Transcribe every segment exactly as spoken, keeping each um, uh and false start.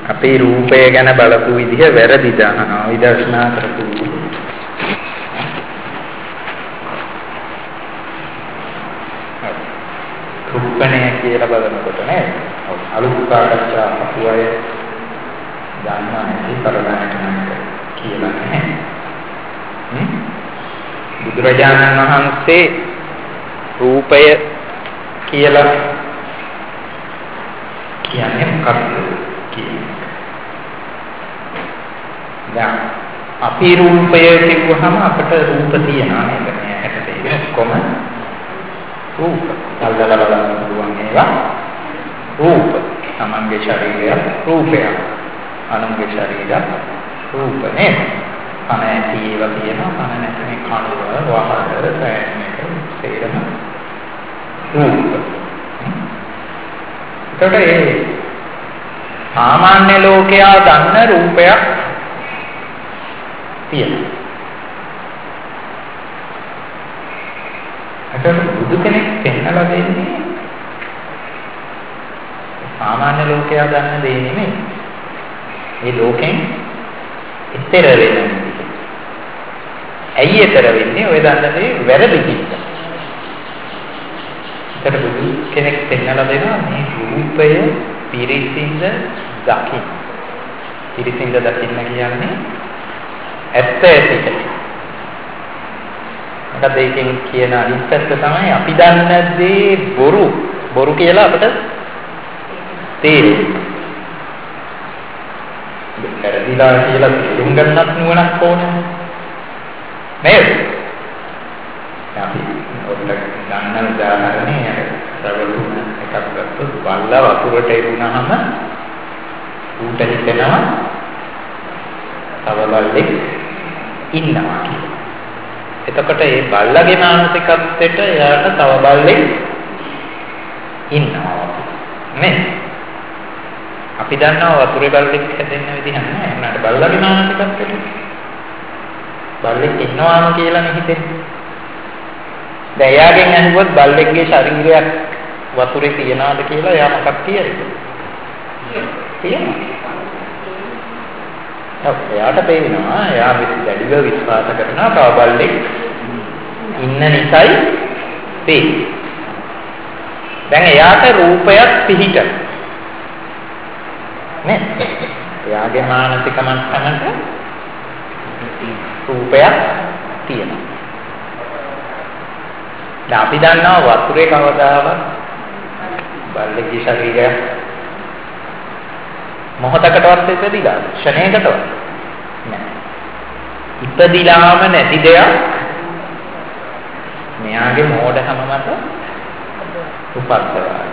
අපේ රූපය ගැන බලපු විදිහ වැරදිද අහනවා විදර්ශනා කරපු රූපණය කියලා බලනකොට නේද අලුත් සාකච්ඡා අපුවය දන්නා නැති පරණායකනක කියලා නැහැ බුදුරජාණන් වහන්සේ රූපය කියලා කියන්නේ මොකක්ද කියන්නේ දැන් අපි රූපය කියවහම අපට රූප තියනවා නේද මේකට තියෙන කොම රූප කල්දලා බලන්න පුළුවන් ඒවා රූප තමන්ගේ ශරීරය රූපය අනුන්ගේ ශරීරය රූප නේද කන ඇති ඒවා තියෙනවා කන නැති මේ කනුව වහර සෑමක සේරම රූප ඒකට ඒ සාමාන්‍ය ලෝකයා දන්න රූපයක් තියෙනවා ඒකට බුදු කෙනෙක් පෙන්නලා දෙන්නේ සාමාන්‍ය ලෝකයා දන්න දේ නෙමෙයි මේ ලෝකෙන් ඊතර වෙන්නේ ඇයි ඊතර වෙන්නේ ඔය දන්න දේ වැරදි කිව්වා ඒකට බුදු කෙනෙක් පෙන්නලා දෙනවා මේ රූපය පිරිසිඳ දකින්න පිරිසිඳ දකින්න කියන්නේ ඇත්ත ඇතිට මොකද ඒකෙන් කියන අනිත් පැත්ත තමයි අපි දන්න දේ බොරු බොරු කියලා අපිට තේරෙන්නේ වැරදිලා කියලා තේරුම් ගන්නත් නුවණක් ඕනේ නේද අපි ඔතන ගන්න උදාහරණේ ප්‍රවෘත්ති එකක් ගත්තොත් බල්ලා වතුරට එරුණාම ඌට හිතෙනවා තව බල්ලෙක් ඉන්නවා කියලා. එතකොට ඒ බල්ලගේ මානසිකත්වයට එයාට තව බල්ලෙක් ඉන්නවා නේ. අපි දන්නවා වතුරේ බල්ලෙක් හැදෙන්න විදිහ නැහැ. උනාට බල්ලගේ මානසිකත්වයට බල්ලෙක් ඉන්නවාම කියලා නේ හිතෙන්නේ. දැන් එයාගෙන් අහුවොත් බල්ලෙක්ගේ ශරීරයක් වතුරේ තියනවාද කියලා එයා මොකක් කියයිද? තියෙනවා. ඔව් එයාට පේනවා එයා වැඩිව විශ්වාස කරනවා තව බල්ලෙක් ඉන්න නිසායි පේන්නේ. දැන් එයාට රූපයක් පිහිට නේ? එයාගේ මානසික මට්ටමට රූපයක් තියෙනවා. දැන් අපි දන්නවා වතුරේ කවදාවත් බල්ලෙක්ගේ ශරීරය මොහොතකටවත් ඉපදිලා ක්ෂණයකටවත් නෑ. ඉපදිලාම නැති දෙයක් මෙයාගේ මෝඩකම මත උපද්දවා.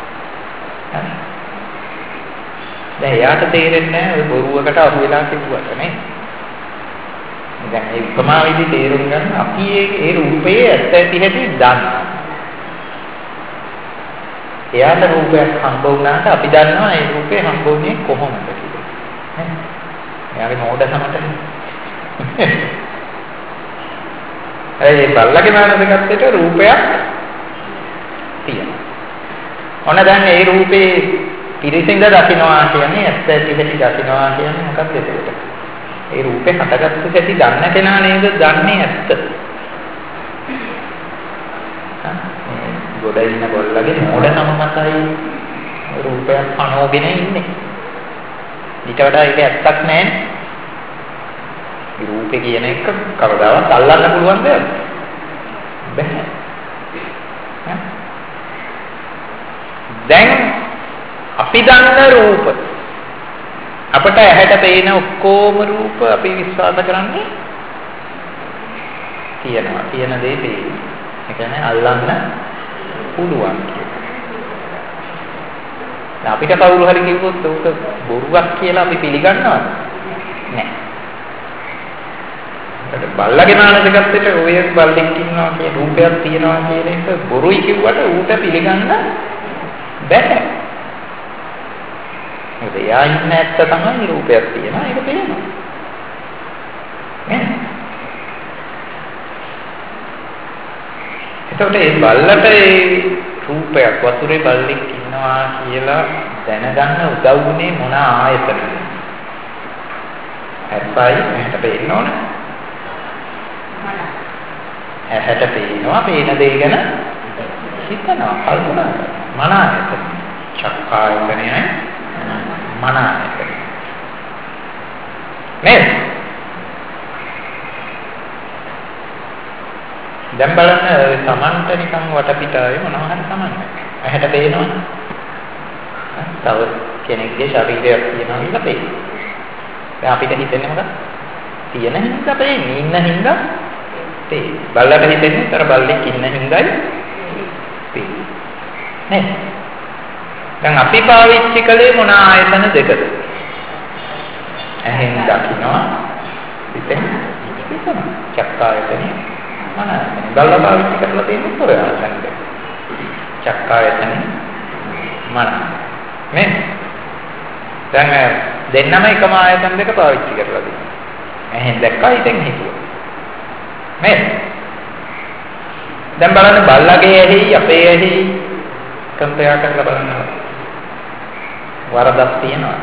දැන් එයාට තේරෙන්නේ නැහැ ඔය බොරුවකට අහු වෙලා කිව්වට නේ. දැන් ඒ උපමා විදි තේරුම් ගන්න අපි ඒ ඒ රූපයේ ඇත්ත ඇති හැටි දන්නවා. එයාට රූපයක් හම්බ වුණාට අපි දන්නවා ඒ රූපේ හම්බ වුණේ කොහොමද කියලා. නේ? එයාගේ මෝඩකමට. ඒ බල්ලගේ මානසිකත්වයට රූපයක් තියෙනවා. ඔන්න දැන් ඒ රූපේ පිරිසිඳ දකින්නවා කියන්නේ ඇත්ත ඇති හැටි දකින්නවා කියන්නේ මොකක්ද ඒකට? ඒ රූපේ හටගත්තු හැටි දන්න කෙනා නේද දන්නේ ඇත්ත. ගොඩ ඉන්න ගොල්ලගේ මෝඩකම මතයි රූපයක් පනෝගෙන ඉන්නේ. ඊට වඩා ඒක ඇත්තක් නැහැ. රූපේ කියන එක කවදාවත් අල්ලන්න පුළුවන් දෙයක් බෑ. දැන් අපි දන්න රූප අපට ඇහැට පේන ඔක්කොම රූප අපි විශ්වාස කරන්නේ තියෙනවා. තියෙන දේ පේන්නේ. ඒ කියන්නේ අල්ලන්න පුළුවන් කියලා. අපිට කවුරු හරි කිව්වොත් උක බොරුවක් කියලා අපි පිළිගන්නවද? නැහැ. ඒක බල්ලගේ මානසිකත්වයට ඔය බල්ලෙක් ඉන්නවා කියන රූපයක් තියෙනවා කියන එක බොරුයි කිව්වට ඌට පිළිගන්න බැහැ. මොකද යා ඉන්න ඇත්ත තමයි රූපයක් තියෙනවා ඒක පේනවා. නේ? එතකොට ඒ බල්ලට ඒ රූපයක් වතුරේ බල්ලෙක් ඉන්නවා කියලා දැනගන්න උදව් වුණේ මොන ආයතනද? ඇත්තයි මට පේන්න ඕන. ඇහැට පේනවා, පේන දේ ගැන හිතනවා, කල්පනා කරනවා. මන ආයතන. චක්කායතනයයි මන ආයතනය. නේද? දැන් බලන්න සමන්ත නිකන් වටපිටාවේ මොනවා හරි සමන්නේ. ඇහැට පේනවනේ. තව කෙනෙක්ගේ ශරීරයක් තියෙනවා කියලා පේනවා. දැන් අපිට හිතෙන්නේ මොකක්ද? තියෙන හින්දා පේන්නේ, ඉන්න හින්දා පේන්නේ. බල්ලට හිතෙන්නේ තර බල්ලෙක් ඉන්න හින්දායි පේන්නේ. නේද? දැන් අපි පාවිච්චි කළේ මොන ආයතන දෙකද? ඇහෙන් දකින්නවා, පිටෙන් හිතනවා. චක්කායතනෙ මන ආයතනෙ. බල්ලා පාවිච්චි කරලා තියෙන්නේ පොර ආයතන දෙක. චක්කායතනෙ මන. නේද? දැන් දෙන්නම එකම ආයතන දෙක පාවිච්චි කරලා තියෙනවා. ඇහෙන් දැක්කා, හිතෙන් හිතුවා. නේද? දැන් බලන්න බල්ලාගේ ඇහි අපේ ඇහි කම්පයා කරලා බලන්න. වරදක් තියෙනවා.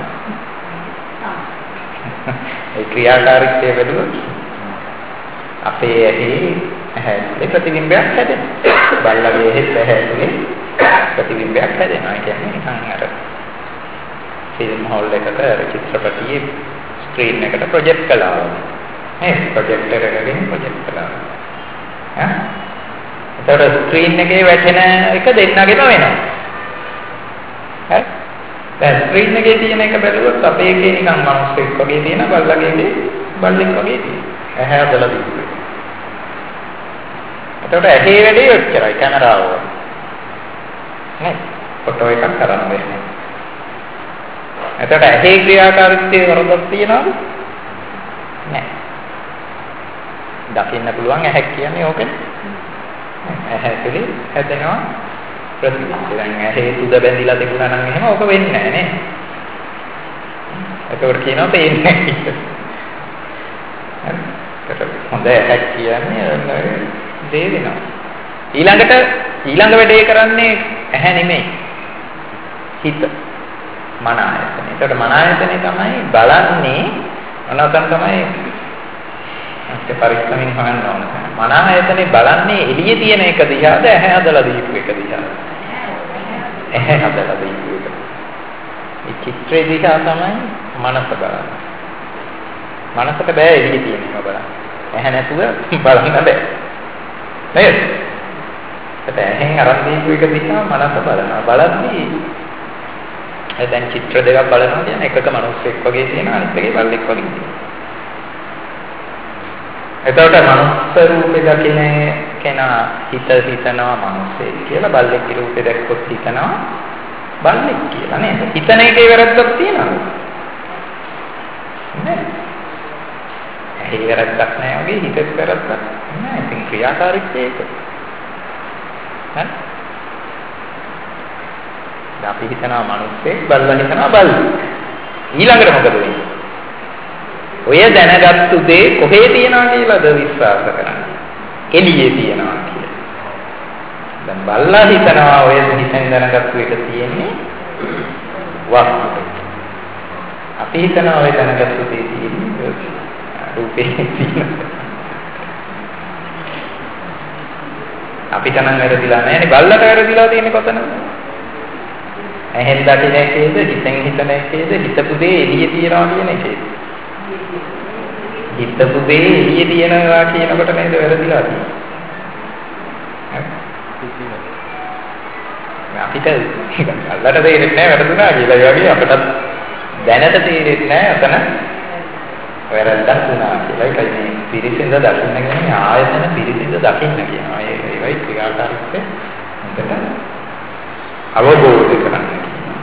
ඒ ක්‍රියාකාරීත්වය බැලුවොත් අපේ ඇහි ඇහැේ ප්‍රතිබිම්බයක් හැදෙනවා. බල්ලාගේ ඇහි ඇහැේ ප්‍රතිබිම්බයක් හැදෙනවා. ඒ කියන්නේ නිකන් අර ෆිල්ම් හෝල් එකක චිත්‍රපටියේ ස්ක්‍රීන් එකට ප්‍රොජෙක්ට් කළා. නේද? ප්‍රොජෙක්ටර් එකකින් ප්‍රොජෙක්ට් කළා. ඈ? ඒතර ස්ක්‍රීන් එකේ වැටෙන එක දෙන්නගෙම වෙනවා. හරි? දැන් ස්ක්‍රීන් එකේ තියෙන එක බැලුවොත් අපේ එකේ නිකන් මනුස්සෙක් වගේ තියෙන, බල්ලගේ එකේ බල්ලෙක් වගේ තියෙන. ඇහැ හදලා තිබුණේ. එතකොට ඇහි වැඩේ ඔච්චරයි කැමරාව. නේද? ෆොටෝ එකක් කරන්න වෙන්නේ. එතකොට ඇහි ක්‍රියාකාරීත්වයේ වරදක් තියනවද? නැහැ. දකින්න පුළුවන් ඇහැ කියන්නේ ඕකනේ. ඇහැ ඇතුලේ හැදෙනවා ප්‍රතිබිම්බ. දැන් ඇහි තුද බැඳිලා තිබුණා නම් එහෙම ඕක වෙන්නේ නැහැ නේ. එතකොට කියනවා පේන්නේ නැහැ කියලා. හරි. ඒකට හොඳ ඇහැ කියන්නේ දේ වෙනවා. ඊළඟට ඊළඟ වැඩේ කරන්නේ ඇහැ නෙමෙයි. හිත. මන ආයතන. ඒකට මන ආයතනේ තමයි බලන්නේ අනතන තමයි අපිට පරිස්සමින් හොයන්න ඕන. මන ආයතනේ බලන්නේ එළියේ තියෙන එක දිහාද ඇහැ හදලා දීපු එක දිහාද? ඇහැ හදලා දීපු එක. මේ චිත්‍රේ දිහා තමයි මනස බලන්නේ. මනසට බෑ එළියේ තියෙන එක බලන්න. ඇහැ නැතුව බලන්න බෑ. නේද? ඒත් ඇහෙන් අරන් දීපු එක දිහා මනස බලනවා. බලද්දී දැන් චිත්‍ර දෙකක් බලනවා කියන්නේ එකක මිනිස්සෙක් වගේ තියෙන අනිත් එකේ බල්ලෙක් වගේ තියෙනවා. එතකොට මනුස්ස රූපේ දකින කෙනා හිත හිතනවා මිනිස්සෙක් කියලා, බල්ලෙක්ගේ රූපේ දැක්කොත් හිතනවා බල්ලෙක් කියලා නේද? හිතන එකේ වැරද්දක් තියෙනවද? නෑ. ඇහි වැරද්දක් නෑ වගේ හිතේ වැරද්දක් නෑ. ඉතින් ක්‍රියාකාරීත්වය ඒක. හරි? අපි හිතනවා මිනිස්සෙක්, බල්ලා හිතනවා බල්ලෙක්. ඊළඟට මොකද වෙන්නේ? ඔය දැනගත්තු දේ කොහේ තියනවා කියලාද විශ්වාස කරන්නේ? එළියේ තියනවා කියලා. දැන් බල්ලා හිතනවා ඔය හිතෙන් දැනගත්තු එක තියෙන්නේ වස්තුවේ. අපි හිතනවා ඔය දැනගත්තු දේ තියෙන්නේ රූපේ තියෙනවා. අපිට නම් වැරදිලා නැහැ නේ. බල්ලට වැරදිලා තියෙන්නේ කොතනද? ඇහෙන් දකින එකේද, හිතෙන් හිතන එකේද, හිතපු දේ එළියේ තියනවා කියන එකේද? හිතපු දේ එළියේ තියනවා කියනකොට නේද වැරදිලා තියෙන්නේ. අපිට අල්ලට තේරෙන්නේ නැහැ වැරදුනා කියලා. ඒ වගේ අපිට දැනට තේරෙන්නේ නැහැ අතන වැරද්දක් වුණා කියලා. ඒකයි මේ පිරිසිඳ දකින්න කියන්නේ ආයතන පිරිසිඳ දකින්න කියනවා. ඒ ඒවයි ක්‍රියාකාරීත්වය හොඳට අවබෝධ කරගන්න.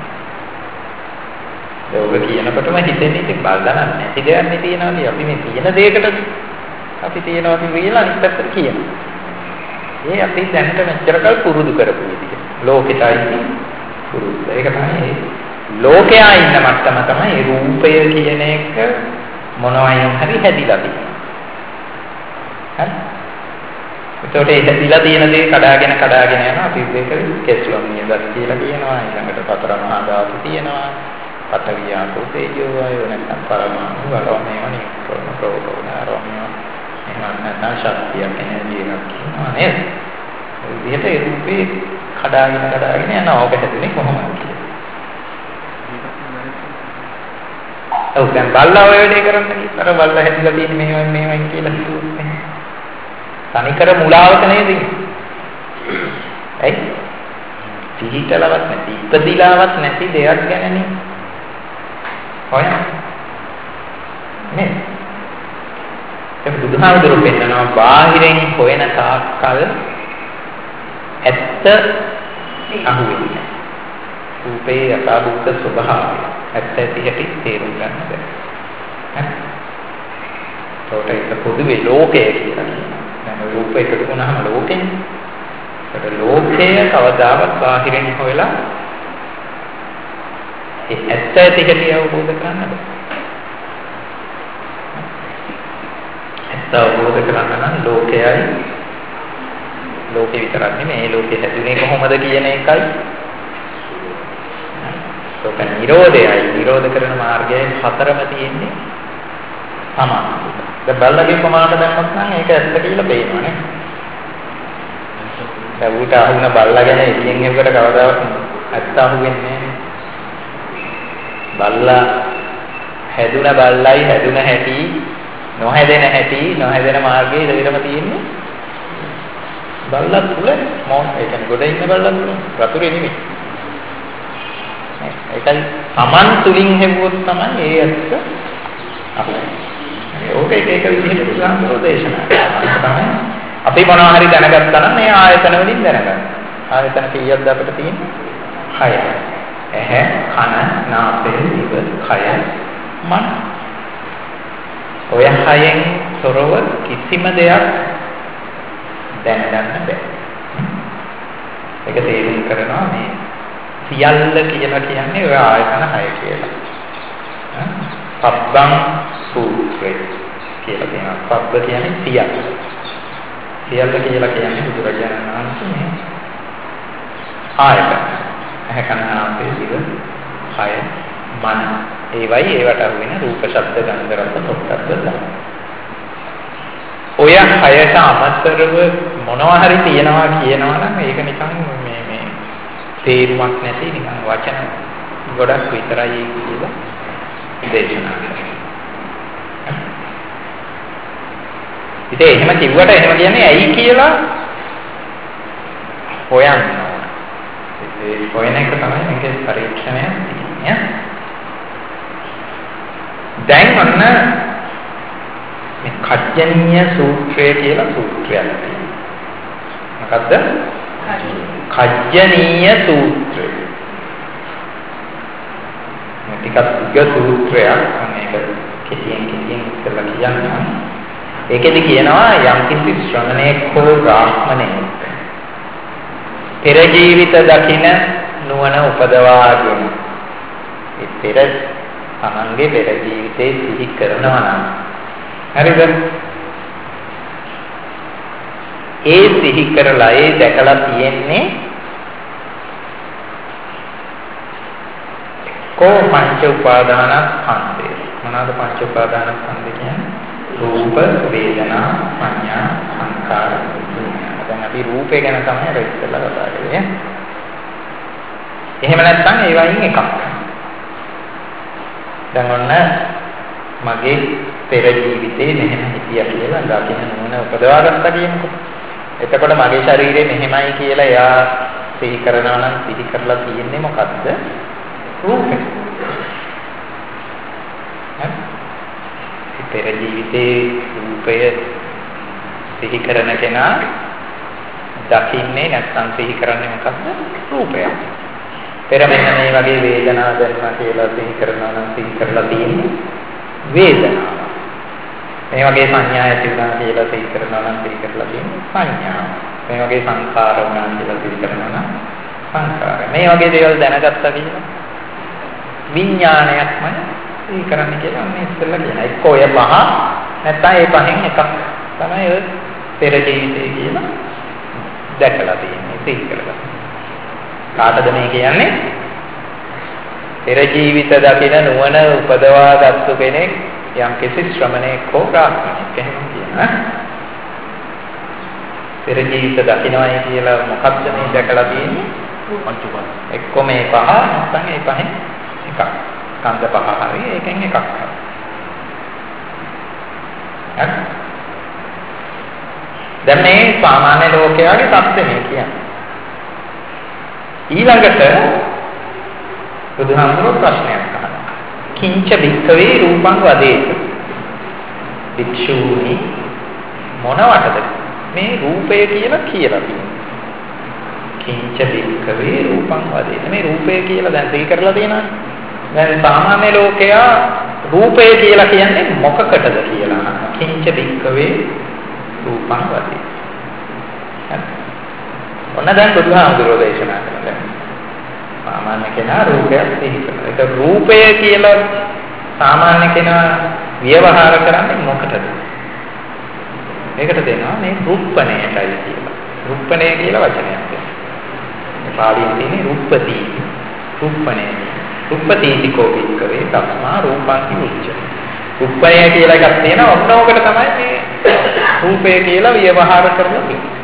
ඒක කියනකොටම හිතෙන්නේ ඉතින් බල්ලා නැති දෙයක් නේ තියනවා. අපි මේ තියෙන දෙයකට අපි තියනවා කියලා අනිත් පැත්තට කියනවා. ඒ අපි දැනට මෙච්චරකල් පුරුදු කරපු විදිහ. ලෝකෙටයි පුරුදු. ඒක තමයි ලෝකයා ඉන්න මට්ටම තමයි රූපය කියන එක මොනවයින් හරි හැදිලා තියෙන්නේ. හරි? ඒකට ඒක දිලා තියෙන දේ කඩාගෙන කඩාගෙන යනවා. අපි ඒක කෙස්ලොම් නියදත් කියලා කියනවා. ඊළඟට පතර මහා ධාතු තියෙනවා. පඨවි ආපෝ තේජෝ වායෝ නැත්නම් පරමාණු වලෝමේව නියුට්‍රෝන ප්‍රෝටෝන ආරෝමේව එහෙම නැත්නම් ශක්තියක් එනර්ජි එකක් කියනවා නේද? ඒ විදිහට ඒ රූපේ කඩාගෙන කඩාගෙන යනවා. ඔබ හැදුනේ කොහොමද කියලා. ඔව් දැන් බල්ලා ඔය වැඩේ කරන්න කිව්වර බල්ලා හැදිලා තියෙන්නේ මෙහෙමයි මෙහෙමයි කියලා හිතුවොත් එහෙනම් තනිකර මුලාවක නේද ඉන්නේ? ඇයි? පිළිතලවත් නැති ඉපදිලාවත් නැති දෙයක් ගැනනේ. හොය. නේ. ඒ බුදුහාමුදුරුවෝ පෙන්නනවා බාහිරින් හොයන තාක්කල් ඇත්ත අහුවෙන්නේ. රූපේ යථාභූත ස්වභාවය ඇත්ත ඇති හැටි තේරුම් ගන්න බැහැ. හරි. ඒක පොදුවේ ලෝකය කියලා කියනවා. දැන් රූප එකතු වුණාම ලෝකෙනේ. ඒක ලෝකය කවදාවත් බාහිරින් හොයලා ඒ ඇත්ත ඇති හැටි අවබෝධ කරගන්න බෑ. ඇත්ත අවබෝධ කරගන්න නම් ලෝකයයි ලෝකේ විතරක් නෙමෙයි මේ ලෝකේ හැදුනේ කොහොමද කියන එකයි ඒක නිරෝධයයි නිරෝධ කරන මාර්ගයේ හතරම තියෙන්නේ සමාන. දැන් බල්ලගේ ප්‍රමාණයට දැම්මත් නම් ඒක ඇත්ත කියලා පේනවනේ. දැන් ඌට අහුන බල්ලා ගැන එළියෙන් එවකට කවදාවත් ඇත්ත අහුවෙන්නේ නැහැ. බල්ලා හැදුන බල්ලයි හැදුන හැටි නොහැදෙන හැටි නොහැදෙන මාර්ගයේ ඉතිරම තියෙන්නේ බල්ලා තුල මොන ඒ කියන්නේ ගොඩ ඉන්න බල්ලා තුල වතුරේ නෙමෙයි. ඒකයි සමන් තුලින් හෙව්වොත් තමයි ඒ ඇත්ත අහුවෙන්නේ. ඕක එක එක විදිහට බුදුහාමුදුරෝ දේශනා කරනවා. තමයි අපි මොනවා හරි දැනගත්තා නම් මේ ආයතන වලින් දැනගන්න. ආයතන කීයක්ද අපිට තියෙන්නේ? හයයි. ඇහැ, කන, නාසය, දිව, කය, මන. ඔය හයෙන් තොරව කිසිම දෙයක් දැනගන්න බෑ. ඒක තේරුම් කරනවා මේ සියල්ල කියලා කියන්නේ ඔය ආයතන හය කියලා. සබ්බං සූත්‍රය කියලා කියනවා. සබ්බ කියන්නේ සියල්ල. සියල්ල කියලා කියන්නේ බුදුරජාණන් වහන්සේ ආයතන. ඇහැ කන නාසය දිව කය මන. ඒවයි ඒවට අහු වෙන රූප ශබ්ද ගන්ධ රස පොට්ටබ්බ ධම්ම. ඔය හයට අමතරව මොනවා හරි තියනවා කියනවා නම් ඒක නිකන් මේ මේ තේරුමක් නැති නිකන් වචන ගොඩක් විතරයි කියලා දේශනා කරනවා. ඉතින් එහෙම කිව්වට එහෙම කියන්නේ ඇයි කියලා හොයන්න ඕන. ඒ හොයන එක තමයි මේකේ පරීක්ෂණය තියෙන්නේ. දැන් ඔන්න මේ කජ්ජනීය සූත්‍රය කියලා සූත්‍රයක් තියෙනවා. මොකද්ද? කජ්ජනීය සූත්‍රය. මේ ටිකක් දිග සූත්‍රයක්. මේක කෙටියෙන් කෙටියෙන් ඉස්සෙල්ලා කියන්නම්. ඒකෙදි කියනවා යම් කිසි ශ්‍රමණේක හෝ බ්‍රාහ්මණයෙක් පෙර ජීවිත දකින නුවණ උපදවාගෙන ඒ පෙර තමන්ගේ පෙර ජීවිතේ සිහි කරනවා නම් හරිද? ඒ සිහි කරලා ඒ දැකලා තියෙන්නේ කෝ පංච උපාදානස්කන්ධය. මොනවාද පංච උපාදානස්කන්ධය කියන්නේ? රූප, වේදනා, සංඥා, සංකාර, විඥාන. දැන් අපි රූපේ ගැන තමයි ඉස්සෙල්ලා කතා කරේ. එහෙම නැත්නම් ඒ වයින් එකක්. දැන් ඔන්න මගේ පෙර ජීවිතේ මෙහෙම හිටියා කියලා දකින්න නුවණ උපදවා ගත්තා කියනකො. එතකොට මගේ ශරීරේ මෙහෙමයි කියලා එයා සිහි කරනවා නම් සිහි කරලා තියෙන්නේ මොකද්ද? රූපේ. පෙර ජීවිතේ රූපය සිහි කරන කෙනා දකින්නේ නැත්නම් සිහි කරන්නේ මොකද්ද? රූපය. පෙර මෙන්න මේ වගේ වේදනාවක් දැනෙනවා කියලා සිහි කරනවා නම් සිහි කරලා තියෙන්නේ වේදනාව. මේ වගේ සංඥා ඇති වුණා කියලා සිහි කරනවා නම් සිහි කරලා තියෙන්නේ සංඥා. මේ වගේ සංකාර වුණා කියලා සිහි කරනවා නම් සංකාර. මේ වගේ දේවල් දැනගත්තා කියලා විඥානයක්ම සිහි කරන්න කියලා මේ ඉස්සෙල්ලා කියන. එක්ක ඔය පහ නැත්නම් ඒ පහෙන් එකක් තමයි ඔය පෙර ජීවිතය කියලා දැකලා තියෙන්නේ සිහි කරලා. කාටද මේ කියන්නේ? පෙර ජීවිත දකින නුවණ උපදවා ගත්තු කෙනෙක් යම් කිසි ශ්‍රමණෙක් හෝ බ්‍රාහ්මණෙක් එහෙම කියනවා. පෙර ජීවිත දකින්නයි කියලා මොකක්ද මේ දැකලා තියෙන්නේ? පංච උපාදාන. එක්ක මේ පහ නැත්නම් ඒ පහෙන් එකක්. ස්කන්ධ පහ හරි ඒකෙන් එකක් හරි. හරි. දැන් මේ සාමාන්‍ය ලෝකයාගේ தත්ත්වය මේ කියන්නේ. ඊළඟට බුදුහාමුදුරුවෝ ප්‍රශ්නයක් අහනවා. කිංච භික්ඛවේ රූපං වදේත. භික්ෂූනි මොනවටද මේ රූපය කියලා කියලා තියෙන්නේ? කිංච භික්ඛවේ රූපං වදේත. මේ රූපය කියලා දැන් දෙක කරලා තියෙනවානේ. දැන් සාමාන්‍ය ලෝකයා රූපය කියලා කියන්නේ මොකකටද කියලා අහනවා. කිංච භික්ඛවේ රූපං වදේත. ඔන්න දැන් බුදුහාමුදුරුවෝ දේශනා කරනවා. සාමාන්‍ය කෙනා රූපයක් සිහි කරනවා. ඒක රූපය කියලා සාමාන්‍ය කෙනා ව්‍යවහාර කරන්නේ මොකටද? ඒකට දෙනවා මේ රුප්පණයටයි කියලා. රුප්පණය කියලා වචනයක් තියෙනවා. මේ පාළියෙන් තියෙන්නේ රුප්පති. රුප්පණය. රුප්පතිති කෝපිකවේ තස්මා රූපං උච්ච. රුප්පණය කියලා එකක් තියෙනවා. ඔන්න ඕකට තමයි මේ රූපය කියලා ව්‍යවහාර කරලා තියෙන්නේ.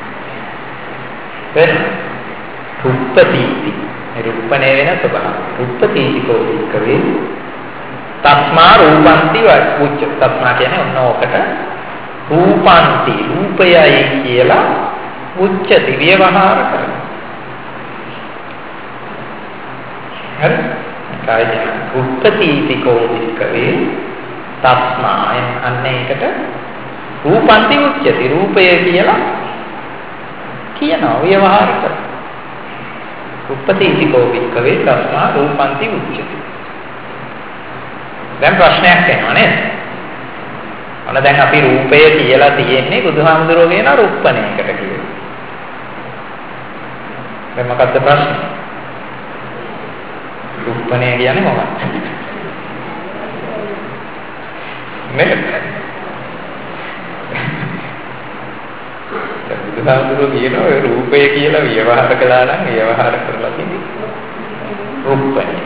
වෙන රුප්පතිති රුප්පණය වෙන ස්වභාවය. රුප්පතිති කෝපිකවේ තස්මා රූපන්ති උච්ච. තස්මා කියන්නේ ඔන්න ඕකට රූපන්ති රූපයයි කියලා උච්චති ව්‍යවහාර කරනවා. හරි? කායික උත්පත්ති කෝපිකවේ තස්මා අන්න ඒකට රූපන්ති උච්චති රූපය කියලා කියනවා ව්‍යවහාර කරනවා. උත්පත්ති කෝපිකවේ තස්මා රූපන්ති උච්චති. දැන් ප්‍රශ්නයක් එනවා නේද? ඔන්න දැන් අපි රූපය කියලා තියෙන්නේ බුදුහාමුදුරුවෝ කියන රුප්පණයකට කියලා. දැන් මොකක්ද ප්‍රශ්නේ? රුප්පණය කියන්නේ මොකක්ද? නේද? බුදුහාමුදුරුවෝ කියන ඔය රූපය කියලා ව්‍යවහාර කළා නම් ව්‍යවහාර කරලා තියෙන්නේ රුප්පණයකට.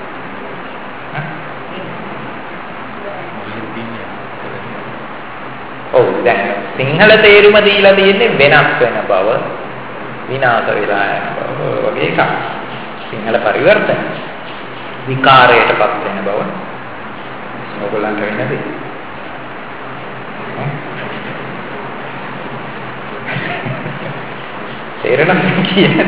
ඔව් දැන් සිංහල තේරුම දීලා තියෙන්නේ වෙනස් වෙන බව විනාශ වෙලා යන බව වගේ එකක්. සිංහල පරිවර්තන විකාරයටපත් වෙන බව ඕගොල්ලන්ට වෙන්නේ නැති. තේරෙනවද කියන්නේ?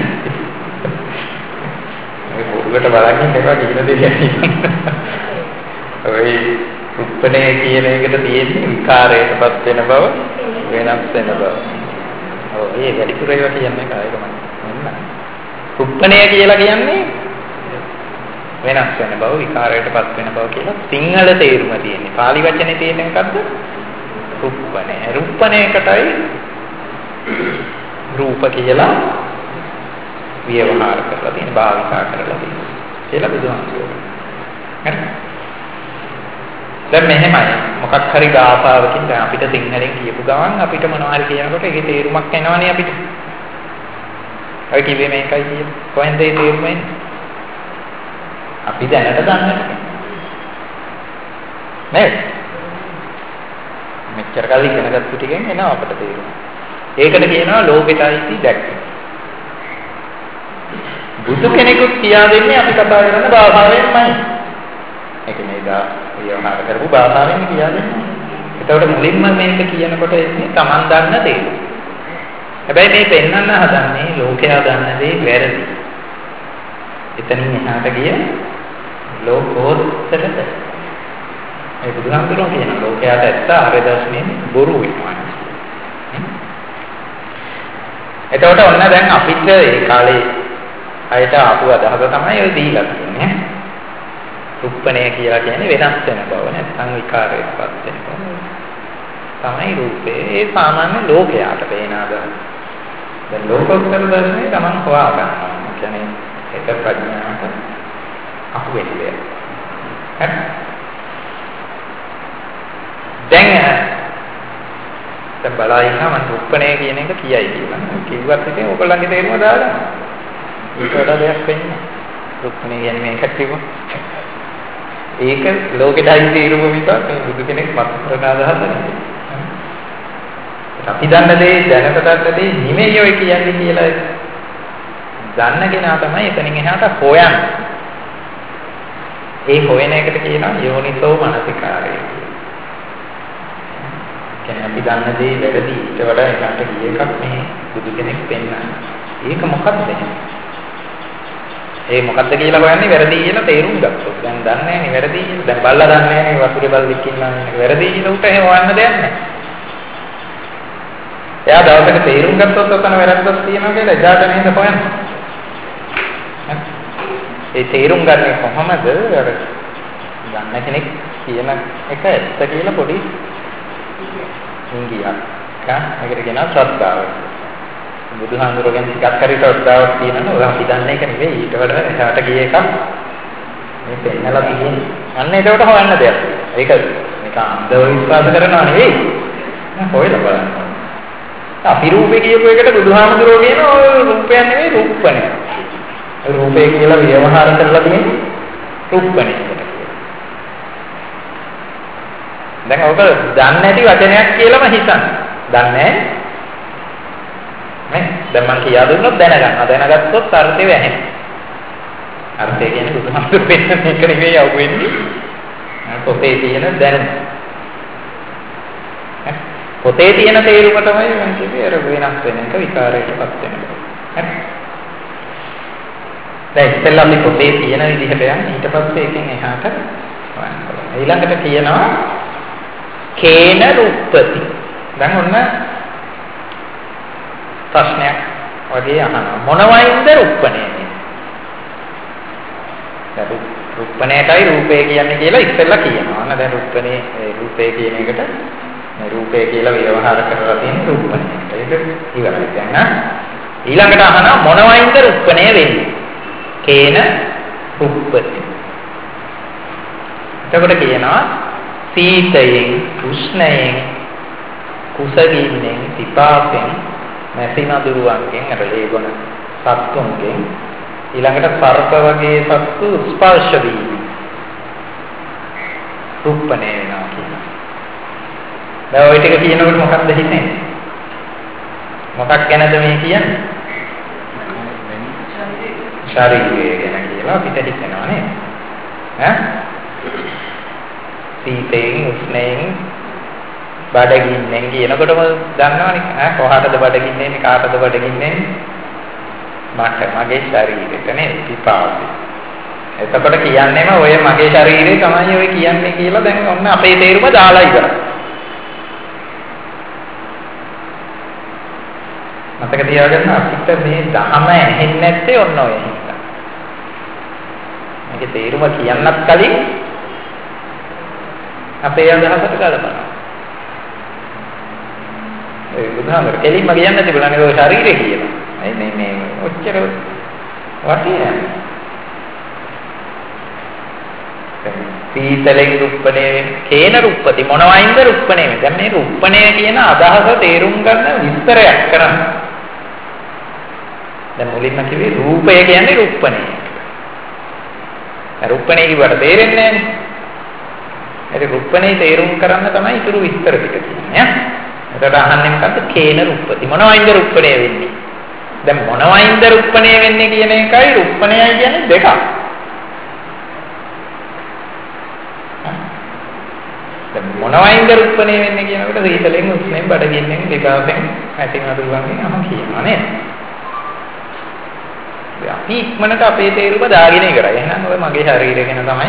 මේ පොඩුවට බලන්න එපා කියන දෙයක්. ඔය රුප්පණය කියන එකට තියෙන්නේ විකාරයටපත් වෙන බව වෙනස් වෙන බව. ඔව් මේ වැඩිපුර ඒවා කියන්නේ කායක මම. රුප්පණය කියලා කියන්නේ වෙනස් වෙන බව විකාරයටපත් වෙන බව කියලා සිංහල තේරුම තියෙන්නේ. පාලි වචනේ තියෙන එකක්ද? රුප්පණය. රුප්පණයකටයි රූප කියලා ව්‍යවහාර කරලා තියෙන භාවිතා කරලා තියෙන කියලා බුදුහාමුදුරුවෝ. හරි. දැන් මෙහෙමයි මොකක් හරි ගාථාවකින් දැන් අපිට සිංහලෙන් කියපු ගමන් අපිට මොනවා හරි කියනකොට ඒකේ තේරුමක් එනවනේ අපිට. ඔය කිව්වේ මේකයි කියන්නේ. කොහෙන්ද ඒ තේරුම එන්නේ? අපි දැනට දන්නට. නේද? මෙච්චර කල් ඉගෙනගත්තු ටිකෙන් එනවා අපිට තේරුම. ඒකට කියනවා ලෝකෙටයි දැක්ක. බුදු කෙනෙකුත් කියා දෙන්නේ අපි කතා කරන භාෂාවෙන්මයි. ඒක නේද? ව්‍යවහාර කරපු භාෂාවෙන් කියා දෙන්නේ. ඒතකොට මුලින්ම මේක කියනකොට එන්නේ Taman දන්න දේ. හැබැයි මේ පෙන්වන්න හදන්නේ ලෝකයා දන්න දේ වැරදි. එතනින් එහාට ගිය ලෝකෝත්තරද. ඒ බුදුහාමුදුරුවෝ කියන ලෝකයාට ඇත්ත ආර්ය දර්ශනයේ බොරු වෙනවා. එතකොට ඔන්න දැන් අපිට ඒ කාලේ අයට ආපු අදහස තමයි ඔය දීලා තියෙන්නේ. රුප්පණය කියලා කියන්නේ වෙනස් වෙන බව නැත්නම් විකාරයටපත් වෙන බව. තමයි රූපේ ඒ සාමාන්‍ය ලෝකයාට පේන අදහස. දැන් ලෝකෝත්තර දර්ශනේ Taman හොයා ගන්නවා. කියන්නේ ඒක ප්‍රඥාවට අහු වෙන්නේ. හරි. දැන් දැන් බලයින්න මම රුප්පණය කියන එක කියයි කියලා. කිව්වත් ඉතින් ඔයගොල්ලන්ගේ තේරුම දාලා. ඒක වඩා දෙයක් වෙන්නේ. රුප්පණය කියන්නේ මේක කිව්වා. ඒක ලෝකෙට අයිති තේරුම මිසක් මේ බුදු කෙනෙක් මත කරන අදහස නෙවෙයි. අපි දන්න දේ දැනට දන්න දේ නෙමෙයි ඔය කියන්නේ කියලා දන්න කෙනා තමයි එතනින් එහාට හොයන්නේ. ඒ හොයන එකට කියනවා යෝනිසෝ මනසිකාරය කියලා. කියන්නේ අපි දන්න දේ වැරදි ඊට වඩා එකට ගිය එකක් මේ බුදු කෙනෙක් පෙන්නන්නේ. ඒක මොකක්ද? ඒ මොකක්ද කියලා හොයන්නේ වැරදි කියලා තේරුම් ගත්තොත්. දැන් දන්නේ නැහැ නේ වැරදි කියලා. දැන් බල්ලා දන්නේ නැහැ නේ වතුරේ බල්ලෙක් ඉන්නවා නේ. වැරදි කියලා උට එහෙම හොයන්න දෙයක් නැහැ. එයා දවසක තේරුම් ගත්තොත් ඔතන වැරද්දක් තියෙනවා කියලා එදාට නේද හොයන්නේ. ඒ තේරුම් ගන්නේ කොහමද? අර ගන්න කෙනෙක් කියන එක ඇත්ත කියලා පොඩි ඉංගියක්. කා ඒකට කියනවා ශ්‍රද්ධාව. බුදුහාමුදුරුවෝ ටිකක් හරි ශ්‍රද්ධාවක් තියෙනවා. ඔය අපි දන්නේ ඒක නෙවෙයි. ඊට වඩා එහාට ගිය එකක් මේ පෙන්නලා තියෙන්නේ. අන්න ඒකට හොයන්න දෙයක්. ඒක නිකන් අන්ධව විශ්වාස කරනවා නෙවෙයි. හොයලා බලන්න. අපි රූපේ කියපු එකට බුදුහාමුදුරුවෝ කියන ඔය රූපයක් නෙවෙයි රූපණය. රූපේ කියලා ව්‍යවහාර කරලා තියෙන්නේ රූපණය කියලා. දැන් ඔක දන්නේ නැති වචනයක් කියලාම හිතන්න. දන්නේ නැහැ. දැන් මම කියා දුන්නොත් දැනගන්න. දැනගත්තොත් අර්ථය වැහෙනවා. අර්ථය කියන්නේ බුදුහාමුදුරුවෝ පෙන්නන එක නෙවෙයි අහු වෙන්නේ. පොතේ තියෙන දැනුම. පොතේ තියෙන තේරුම තමයි මම කිව්වේ අර වෙනස් වෙන එක විකාරයටපත් වෙන එක. හරි. දැන් ඉතින්ලා අපි පොතේ තියෙන විදිහට යන්නේ ඊට පස්සේ එකෙන් එහාට හොයන්න බලන්න. ඊළඟට කියනවා කේන රූපති. දැන් ඔන්න ප්‍රශ්නයක් වගේ අහනවා. මොනවයින්ද රූපණය? දැන් රූපණයටයි රූපය කියන්නේ කියලා ඉස්සෙල්ලා කියනවා. අන්න දැන් රූපණේ රූපය කියන එකට මේ රූපය කියලා ව්‍යවහාර කරලා තියෙන රූපණය. ඒක ඉවරයි දැන්. ඊළඟට අහනවා මොනවයින්ද රූපණය වෙන්නේ? කේන රූපති. එතකොට කියනවා සීතයෙන්, උෂ්ණයෙන්, කුසගින්නෙන්, පිපාසෙන්, මැසි නදුරුවන්ගෙන්, අර ලේගොන සත්තුන්ගෙන් ඊළඟට සර්ප වගේ සත්තු ස්පර්ශ වීම රූපණය වෙනවා කියනවා. දැන් ඔය ටික කියනකොට මොකක්ද හිතෙන්නේ? මොකක් ගැනද මේ කියන්නේ? ශරීරය ගැන කියලා අපිට හිතෙනවා නේද? ඈ? සීතෙන්, උෂ්ණයෙන්, බඩගින්නෙන් කියනකොටම දන්නවනේ ඈ කොහාටද බඩගින්නේ කාටද බඩගින්නේ? මට මගේ ශරීරෙට නේද? පිපාසය. එතකොට කියන්නේම ඔය මගේ ශරීරය තමයි ඔය කියන්නේ කියලා දැන් ඔන්න අපේ තේරුම දාලා ඉවරයි. මතක තියාගන්න අපිට මේ ධහම ඇහෙන්නේ නැත්තේ ඔන්න ඔය හින්දා. මේකේ තේරුම කියන්නත් කලින් අපේ අදහසට ගලපනවා. ඒ බුදුහාමර කෙලින්ම කියන්න තිබුණානේ ඔය ශරීරය කියලා. අයි මේ මේ ඔච්චර වටිනා. සීතලෙන් රුප්පණේ කේන රුප්පති මොනවයින්ද රුප්පණේ? දැන් මේ රුප්පණය කියන අදහස තේරුම් ගන්න විස්තරයක් කරන්න. දැන් මුලින්ම කිව්වේ රූපය කියන්නේ රුප්පණය. රුප්පණේ කිව්වට තේරෙන්නේ නැහැ. ඒ රුප්පණේ තේරුම් කරන්න තමයි ඊටු විස්තර ටික කියන්නේ. එතකොට අහන්නේ මොකද්ද? කේන රුප්පති මොනවයින්ද රුප්පණය වෙන්නේ? දැන් මොනවයින්ද රුප්පණය වෙන්නේ කියන එකයි රුප්පණයයි කියන්නේ දෙකක්. දැන් මොනවයින්ද රුප්පණය වෙන්නේ කියනකොට සීතලෙන්, උෂ්ණයෙන්, බඩගින්නෙන්, පිපාසෙන්, ඇතින් අදුරුවන්ගෙන් අම කියනවා නේද? අපි ඉක්මනට අපේ තේරුම දාගෙන ඉවරයි. එහෙනම් ඔය මගේ ශරීරය ගැන තමයි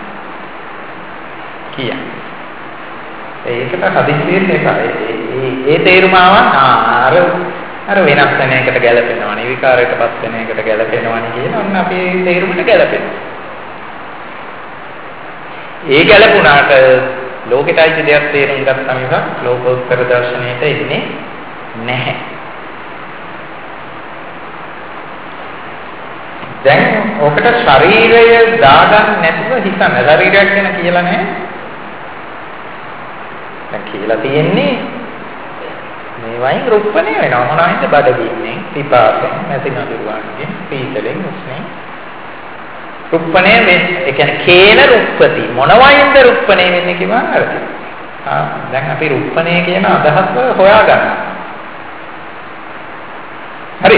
කියන්නේ. ඒකට හදිස්සියෙන් එපා. ඒ ඒ තේරුම ආවන් අර අර වෙනස් වෙන එකට ගැලපෙනවා නේ විකාරයටපත් වෙන එකට ගැලපෙනවා නේ කියන ඔන්න අපි තේරුමට ගැලපෙනවා. ඒ ගැලපුණාට ලෝකෙට අයිති දෙයක් තේරුම් ගත්තා මිසක් ලෝකෝත්තර දර්ශනයට එන්නේ නැහැ. දැන් ඔකට ශරීරය දාගන්න නැතුව හිතන්න. ශරීරයක් ගැන කියලා නැහැ. දැන් කියලා තියෙන්නේ වයින් රුප්පණේ වෙනවා මොනවයින්ද බඩගින්නේ පිපාසයෙන් නැති නදුරුවන්ගෙන් පීතලෙන් උස්නේ රුප්පණේ වෙන්නේ ඒ කියන්නේ කේන රුප්පති මොනවයින්ද රුප්පණේ වෙන්නේ කිව්වම හරිද ආ දැන් අපි රුප්පණේ කියන අදහස හොයාගන්න හරි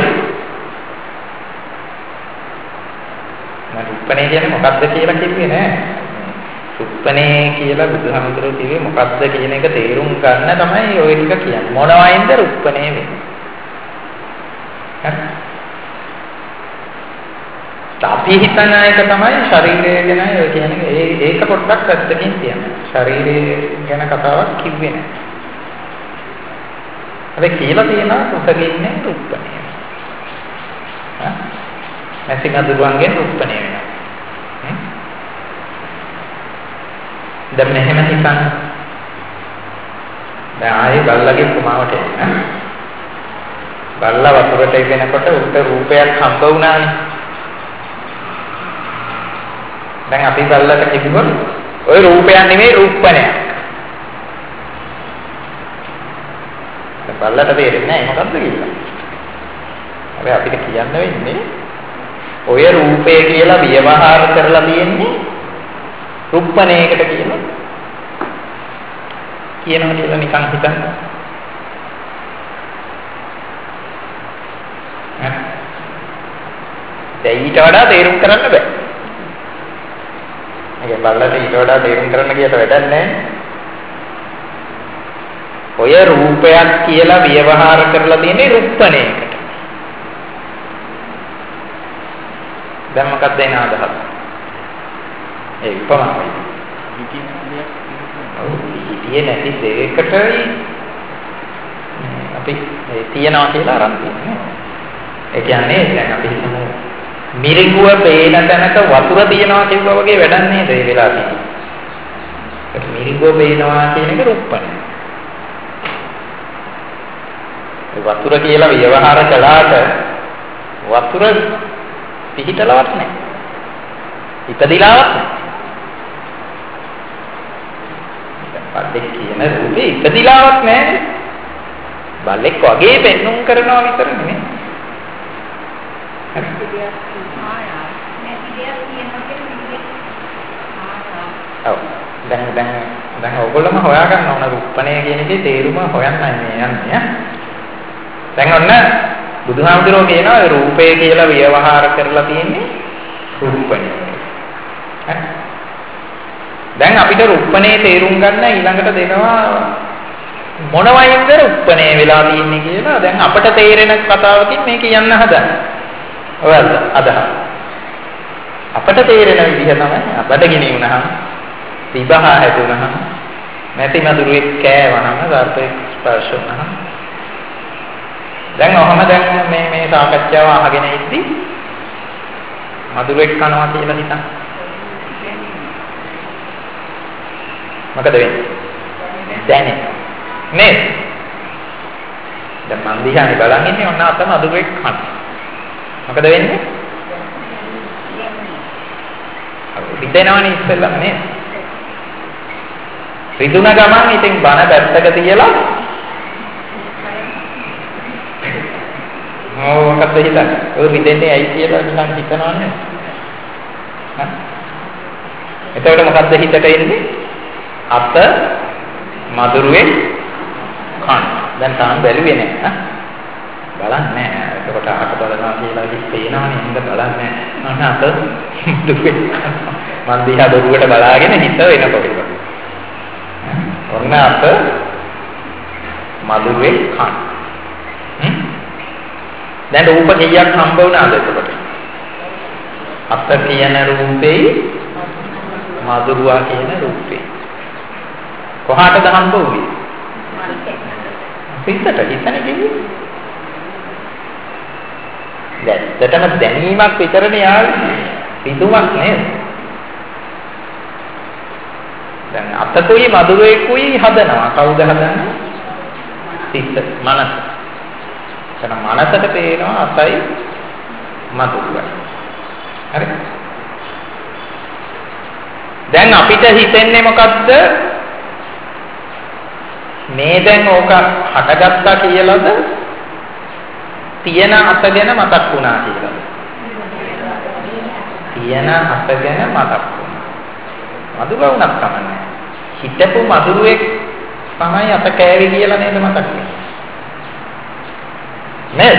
මම රුප්පණේ කියන්නේ මොකක්ද කියලා කිව්වේ නෑ රුප්පණේ කියලා බුදුහාමුදුරුවෝ කිව්වේ මොකක්ද කියන එක තේරුම් ගන්න තමයි ඔය ටික කියන්නේ. මොනවයින්ද රුප්පණේ වෙන්නේ? හරි. අපි හිතන එක තමයි ශරීරය ගැන ඔය කියන්නේ ඒ ඒක පොඩ්ඩක් පැත්තකින් තියන්න. ශරීරය ගැන කතාවක් කිව්වේ නෑ. අපි කියලා තියෙනවා කුසගින්නේ රුප්පණේ. හා? නැති නදුරුවන්ගෙන් රුප්පණේ වෙනවා. දැන් මෙහෙම හිතන්න. දැන් ආයේ බල්ලගේ කුමාවට එන්න. බල්ලා වතුරට එගෙනකොට උට රූපයක් හම්බ වුණානේ. දැන් අපි බල්ලට කිව්වොත් ওই රූපයක් නෙමෙයි රුප්පණයක්. දැන් බල්ලට තේරෙන්නේ නැහැ මොකද්ද කියලා. අපි අපිට කියන්න වෙන්නේ ඔය රූපය කියලා ව්‍යවහාර කරලා තියෙන්නේ රුප්පණයකට කියලා කියනවා කියලා නිකන් හිතන්න. දැන් ඊට වඩා තේරුම් කරන්න බෑ. මේක බලලා ඊට වඩා තේරුම් කරන්න කියලා වැඩක් නැහැ. ඔය රූපයක් කියලා ව්‍යවහාර කරලා තියෙන්නේ රුප්පණයකට. දැන් මොකක්ද එන අදහස? ඒ උපමාවයි. ඉතියේ නැති දෙයකටයි අපි තියනවා කියලා අරන් තියෙන්නේ. ඒ කියන්නේ දැන් අපි හිතමු මිරිඟුව පේන තැනක වතුර තියනවා කියුවා වගේ වැඩක් නේද ඒ වෙලාවේ. ඒක මිරිඟුව පේනවා කියන එක රුප්පණය. ඒ වතුර කියලා ව්‍යවහාර කළාට වතුර පිහිටලවත් නැහැ. ඉපදිලාවත් නැහැ. බල්ලෙක් කියන රූපේ ඉපදිලාවක් නැහැ. බල්ලෙක් වගේ පෙන්눔 කරනවා විතර නෙමෙයි. ඔව් දැන් දැන් දැන් ඔයගොල්ලෝම හොයාගන්න ඕන රුප්පණය කියන එකේ තේරුම හොයන්නයි මේ යන්නේ. දැන් ඔන්න බුදුහාමුදුරුවෝ කියනවා රූපය කියලා ව්‍යවහාර කරලා තියෙන්නේ රුප්පණය. දැන් අපිට රුප්පණේ තේරුම් ගන්න ඊළඟට දෙනවා මොනවයින්ද රුප්පණේ වෙලා තියෙන්නේ කියලා. දැන් අපට තේරෙන කතාවකින් මේ කියන්න හදන්නේ. ඔයද අදහස්. අපට තේරෙන විදිහ තමයි අපට ගිනි වුණාම විභහ හැදුනහම නැති නදුරුවෙක් කෑවහම සර්පෙක් ස්පර්ශ වුණාම දැන් ඔහම දැන් මේ මේ සාකච්ඡාව අහගෙන ඉද්දි මදුරුවෙක් කනවා කියලා හිතන්න. මොකද වෙන්නේ? දැනේ. නේද? දැන් මන් දිහානේ බලන් ඉන්නේ ඔන්න අතම මදුරුවෙක් කන. මොකද වෙන්නේ? හිතෙනවනේ ඉස්සෙල්ලම නේද? රිදුන ගමන් ඉතින් බන පැත්තක තියලා ඕ මොකද හිතන්නේ? ඔය රිදෙන්නේ ඇයි කියලා නිකන් හිතනවනේ. හා? එතකොට මොකද්ද හිතට එන්නේ? අත මදුරුවේ කන. දැන් තාම බැලුවේ නෑ. හා? බලන්නේ නෑ. එතකොට අහක බලනවා කියලා ඉතින් පේනවනේ හින්දා බලන්නේ නෑ. අන්න අත මදුරුවේ මන් දිහා දොරුවට බලාගෙන හිත වෙනකොට. ඔන්න අත මදුරුවේ කන. හ්ම්? දැන් රූප කීයක් හම්බ වුණාද එතකොට? අත කියන රූපේ මදුරුවා කියන රූපේ. කොහාටද හම්බ වුනේ? පිටට හිතන්නේ කිව්වේ. දැන් දැනීමක් විතරනේ යාළුවනේ. පිටුමක් නේද? දැන් අතකුයි මදුරුවේකුයි හදනවා. කවුද හදන්නේ? සිත, මනස. එතන මනසට පේනවා අතයි මදුරුවයි. හරි? දැන් අපිට හිතෙන්නේ මොකද්ද? මේ දැන් ඕක හටගත්තා කියලාද තියෙන අත ගැන මතක් වුණා කියලාද? තියෙන අත ගැන මතක් වුණා. මధుර වුණත් කමන්නේ. හිතපු මధుරෙක් තමයි අත කෑවි කියලා නේද මතක් වෙන්නේ. නේද?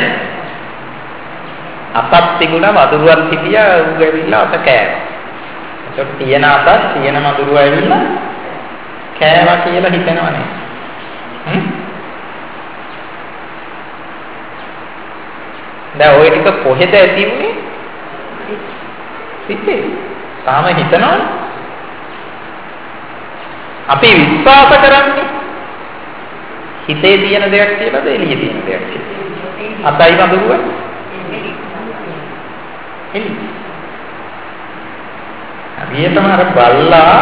අතක් තිබුණා මధుරයක් හිටියා ඌ ඇවිල්ලා අත කෑවා. ඒක තියෙන අතක් තියෙන මధుරව ඇවිල්ලා කෑවා කියලා හිතනවා නේද? හ්ම්? දැන් ওই ටික කොහෙද ඇති වුනේ? හිතේ. තාම හිතනවනේ. අපි විශ්වාස කරන්නේ හිතේ තියෙන දෙයක් කියලාද එළියේ තියෙන දෙයක් කියලාද? අතයි මధుරව? එළියේ. අපි තමයි බල්ලා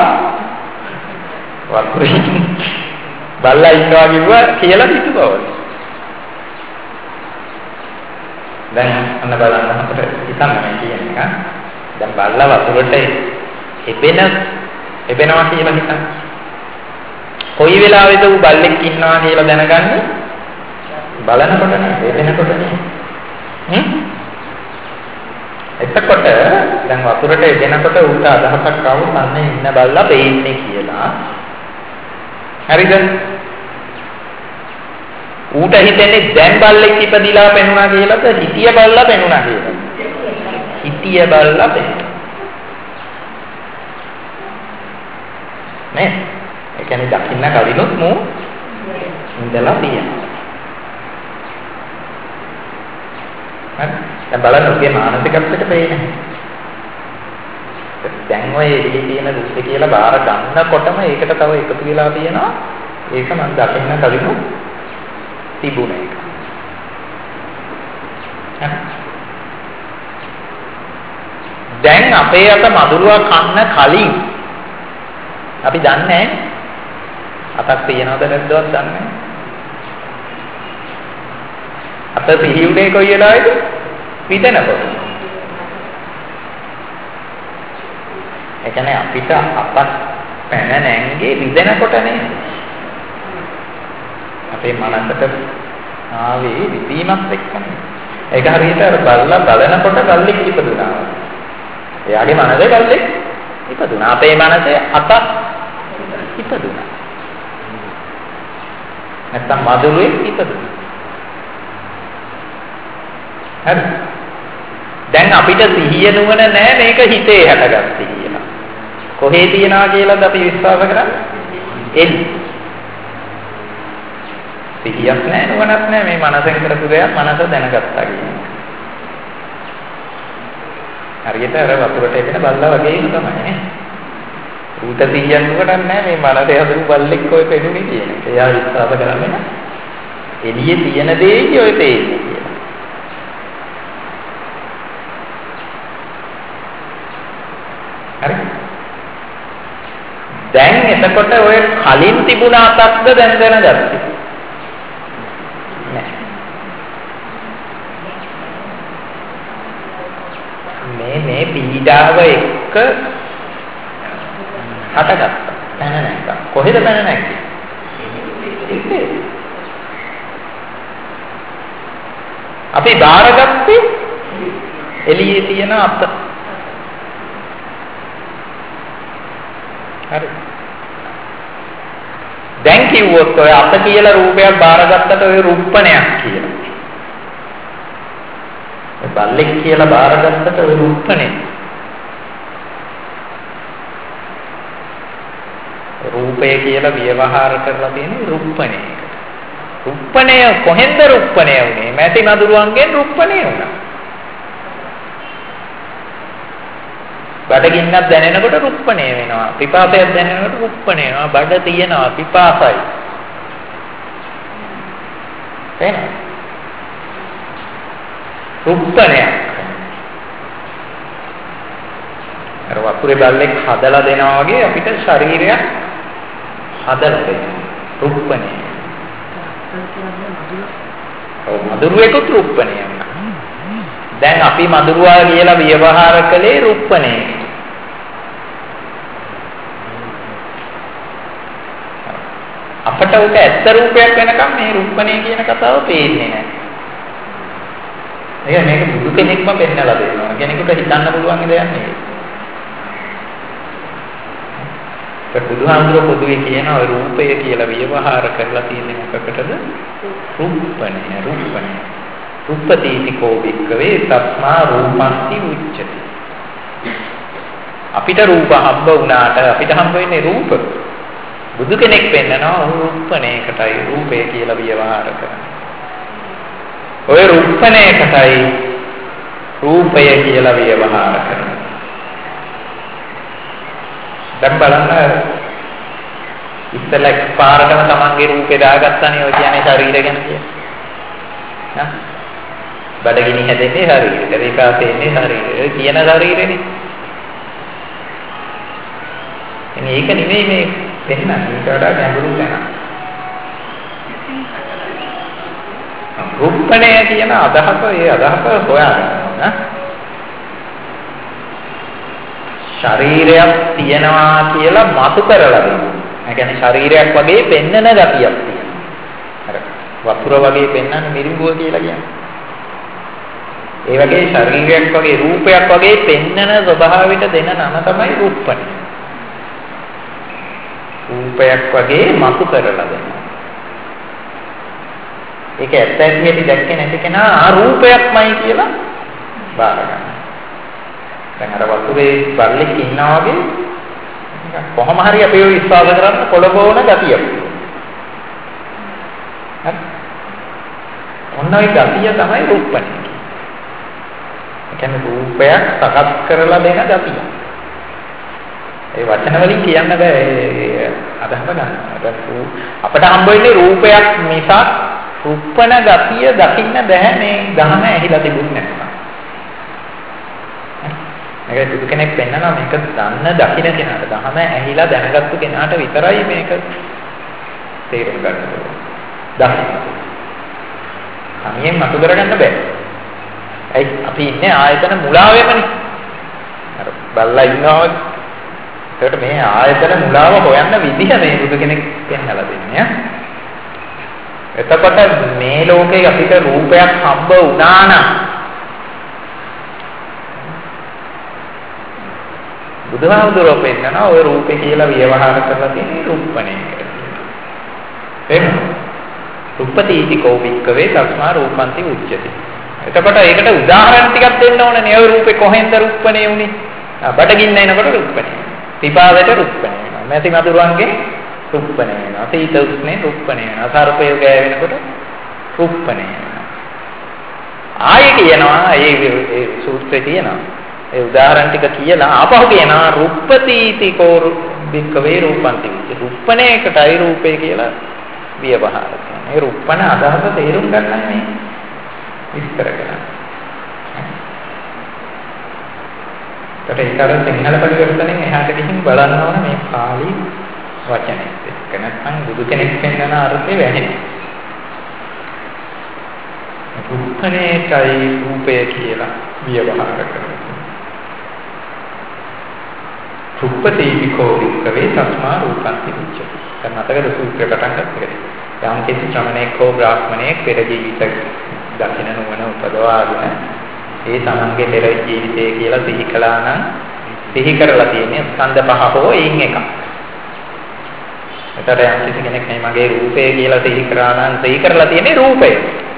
වතුරේ බල්ලා ඉන්නවා කිව්වා කියලා හිතුවා. දැන් අන්න බලන්න අපිට හිතන්න මේ කියන්නේ. දැන් බල්ලා වතුරට එබෙන එබෙනවා කියලා හිතන්න. කොයි වෙලාවෙද ඌ බල්ලෙක් ඉන්නවා කියලා දැනගන්නේ? බලනකොට නේ, එබෙනකොට නේ. හ්ම්? එතකොට දැන් වතුරට එබෙනකොට ඌට අදහසක් ආවොත් අන්න ඉන්න බල්ලා පේන්නේ කියලා. හරිද? ඌට හිතෙන්නේ දැන් බල්ලෙක් ඉපදිලා පෙනුණා කියලාද හිතිය බල්ලා පෙනුණා කියලාද? හිතිය බල්ලා පෙනුණා. නේ? ඒ කියන්නේ දකින්න කලිනුත් මු ඉඳලා තියෙනවා. හරි. දැන් බලන්න ඔගේ මානසිකත්වයට පේන්නේ. දැන් ඔය එළියේ තියෙන දුක්ඛ කියලා බාර ගන්නකොටම ඒකට තව එකතු වෙලා තියෙනවා. ඒක මම දකින්න කලිනුත් තිබුණේ එක. දැන් අපේ අත මధుරව කන්න කලින් අපි දන්නේ අතක් තියනවද නැද්දවත් දන්නේ නැහැ. අත පිහියුනේ කොයි වෙලාවේද? විදනකොට. ඒ කියන්නේ අපිට අපත් පැන නැංගේ විදනකොට නේ. අපේ මනසට ආවේ විදීමත් එක්කනේ. ඒක හරියට අර බල්ලා බලනකොට බල්ලෙක් ඉපදුනා. එයාගේ මනසේ බල්ලෙක් ඉපදුනා. අපේ මනසේ අත ඉපදුනා. නැත්තම් මధుරෙක් ඉපදුනා. හරි. දැන් අපිට සිහිය නුවණ නැහැ මේක හිතේ හැටගත්තේ කියලා. කොහේ තියනවා කියලාද අපි විශ්වාස කරන්නේ? එන්නේ. සිහියක් නැහැ නුවණක් නැහැ මේ මනසෙන් කරපු දෙයක් මනස දැනගත්තා කියන්නේ. හරියට අර වතුරට එන බල්ලා වගේම තමයි නේ. ඌට සිහියක් නුවණක් නැහැ මේ මනසේ හදපු බල්ලෙක් ඔය පෙනුනේ කියන එක. එයා විශ්වාස කරන්නේ නැහැ. එළියේ තියෙන දෙයයි ඔය පේන්නේ කියලා. හරි. දැන් එතකොට ඔය කලින් තිබුණ අතක්ද දැන් දැනගත්තේ? මේ මේ පීඩාව එක්ක හටගත්තා. පැන නැග්ගා. කොහෙද පැන නැග්ගේ? අපි බාරගත්තේ එළියේ තියෙන අත. හරි. දැන් කිව්වොත් ඔය අත කියලා රූපයක් බාරගත්තට ඔය රූපණයක් කියලා. බල්ලෙක් කියලා බාරගත්තට ඔය රූපණේ. රූපය කියලා ව්‍යවහාර කරලා තියෙන රූපණේ. රූපණය කොහෙන්ද රූපණය වුනේ? මැටි මදුරුවන්ගෙන් රූපණය වුණා. බඩගින්නක් දැනෙනකොට රුප්පණේ වෙනවා. පිපාසයක් දැනෙනකොට රුප්පණේ වෙනවා. බඩ තියෙනවා පිපාසයි. එහෙනම් රුප්පණයක්. අර වතුරේ බල්ලෙක් හදලා දෙනවා වගේ අපිට ශරීරයක් හදලා දෙනවා. රුප්පණේ. ඔව් මధుරයකට රුප්පණේ යනවා. දැන් අපි මధుරවා කියලා ව්‍යවහාර කළේ රුප්පණේ. අපට උක ඇත්ත රූපයක් වෙනකම් මේ රූපණේ කියන කතාව පේන්නේ නැහැ. ඒ මේක බුදු කෙනෙක්ම පෙන්නලා දෙනවා. කෙනෙකුට හිතන්න පුළුවන් දෙයක් නෙවෙයි. ඒ බුදුහාමුදුරුවෝ පොදුවේ කියන ඔය රූපය කියලා ව්‍යවහාර කරලා තියෙන්නේ මොකකටද? රූපණේ රූපණේ. රූපතීති කෝ වික්කවේ තස්මා රූපන්ති උච්චති. අපිට රූප හම්බ වුණාට අපිට හම්බ වෙන්නේ රූප. බුදු කෙනෙක් පෙන්නනවා රූපණේකටයි රූපය කියලා ව්‍යවහාර කරන්නේ. ඔය රූපණේකටයි රූපය කියලා ව්‍යවහාර කරන්නේ. දැන් බලන්න ඉස්සෙල්ලා පාරටම තමන්ගේ රූපේ දාගත්තානේ ඔය කියන්නේ ශරීරය ගැන කියන්නේ. හා බඩගිනි හැදෙන්නේ ශරීරෙට. ඒකාත එන්නේ ශරීරෙ. කියන ශරීරෙනේ. එනේ ඒක නෙමෙයි මේ දෙන්න. ඊට වඩා ගැඹුරු තැනක්. රූපණය කියන අදහස ඒ අදහස හොයාගන්න. ශරීරයක් තියනවා කියලා මතු කරලා දෙනවා. ඒ කියන්නේ ශරීරයක් වගේ පෙන්නන ගතියක් තියෙනවා. අර වතුර වගේ පෙන්නන මිරිඟුව කියලා කියන්නේ. ඒ වගේ ශරීරයක් වගේ රූපයක් වගේ පෙන්නන ස්වභාවයට දෙන නම තමයි රූපණය. රූපයක් වගේ මතු කරලා දෙනවා. ඒක ඇත්ත ඇත්තටි දැක්කේ නැති කෙනා ආ රූපයක්මයි කියලා බාර ගන්නවා. දැන් අර වතුරේ බල්ලෙක් ඉන්නා වගේ කොහොම හරි අපි ඔය විශ්වාස කරන්න කොළබෝන ගතියක්. හරි. ඔන්න ඔය ගතිය තමයි රූපණය. ඒ කියන්නේ රූපයක් සකස් කරලා දෙන ගතිය. ඒ වචන වලින් කියන්න බෑ අදහස ගන්න. අපිට හම්බ වෙන්නේ රූපයක් මිසක් රූපණ ගතිය දකින්න බෑ මේ ධහම ඇහිලා තිබුණේ නැත්නම්. මේක බුදු කෙනෙක් පෙන්නනවා මේක දන්න දකින්න කෙනාට ධහම ඇහිලා දැනගත්තු කෙනාට විතරයි මේක තේරුම් ගන්න පුළුවන්. දකින්න. සමියෙන් මතු කරගන්න බෑ. ඇයි අපි ඉන්නේ ආයතන මුලාවෙමනේ. අර බල්ලා ඉන්නවා. ඒකට මේ ආයතන මුලාව හොයන්න විදිහ මේ බුදු කෙනෙක් පෙන්නලා දෙන්නේ. එතකොට මේ ලෝකේ අපිට රූපයක් හම්බ වුණා නම් බුදුහාමුදුරුවෝ පෙන්නනවා ඔය රූපේ කියලා ව්‍යවහාර කරලා තියෙන රූපණයකට. එහෙනම් රූපතීති කෝවික්කවේ තස්මා රූපන්ති උච්චති. එතකොට ඒකට උදාහරණ ටිකක් දෙන්න ඕනනේ. ඔය රූපේ කොහෙන්ද රූපණේ උනේ? බඩගින්න එනකොට රූපණේ. පිපාසයට රූපණේ වෙනවා. මැටි මදුරුවන්ගේ රූපණේ වෙනවා. සීත උෂ්ණේ රූපණේ වෙනවා. සර්පය ගෑවෙනකොට රූපණේ වෙනවා. ආයෙ කියනවා ඒ සූත්‍රයේ තියෙනවා. ඒ උදාහරණ ටික කියලා ආපහු කියනවා රුප්පතිති කෝ වික්කවේ රූපන්ති. රූපණේකටයි රූපේ කියලා ව්‍යවහාර කරනවා. මේ රූපණ අදහස තේරුම් ගන්න මේ විස්තර කරනවා. ඒකට ඒතර සිංහල පරිවර්තනෙන් එහාට ගිහින් බලන්න ඕන මේ පාලි වචනේ. ඒක නැත්නම් බුදු කෙනෙක් පෙන්වන අර්ථය වැහෙන්නේ. රූපණේකයි රූපය කියලා ව්‍යවහාර කරනවා. රූපතේති කෝ වික්කවේ තස්මා රූපන්ති උච්චති. දැන් අතකට සූත්‍රය පටන් ගන්නකදී යම් කිසි ශ්‍රමණෙක් හෝ බ්‍රාහ්මණයෙක් පෙර ජීවිත දකින්න නුවණ උපදවාගෙන ඒ තමන්ගේ පෙර ජීවිතය කියලා සිහි කළා නම් සිහි කරලා තියෙන්නේ ස්කන්ධ පහ හෝ එයින් එකක්. එතකොට යම් කිසි කෙනෙක් මේ මගේ රූපය කියලා සිහි කරා නම් සිහි කරලා තියෙන්නේ රූපය.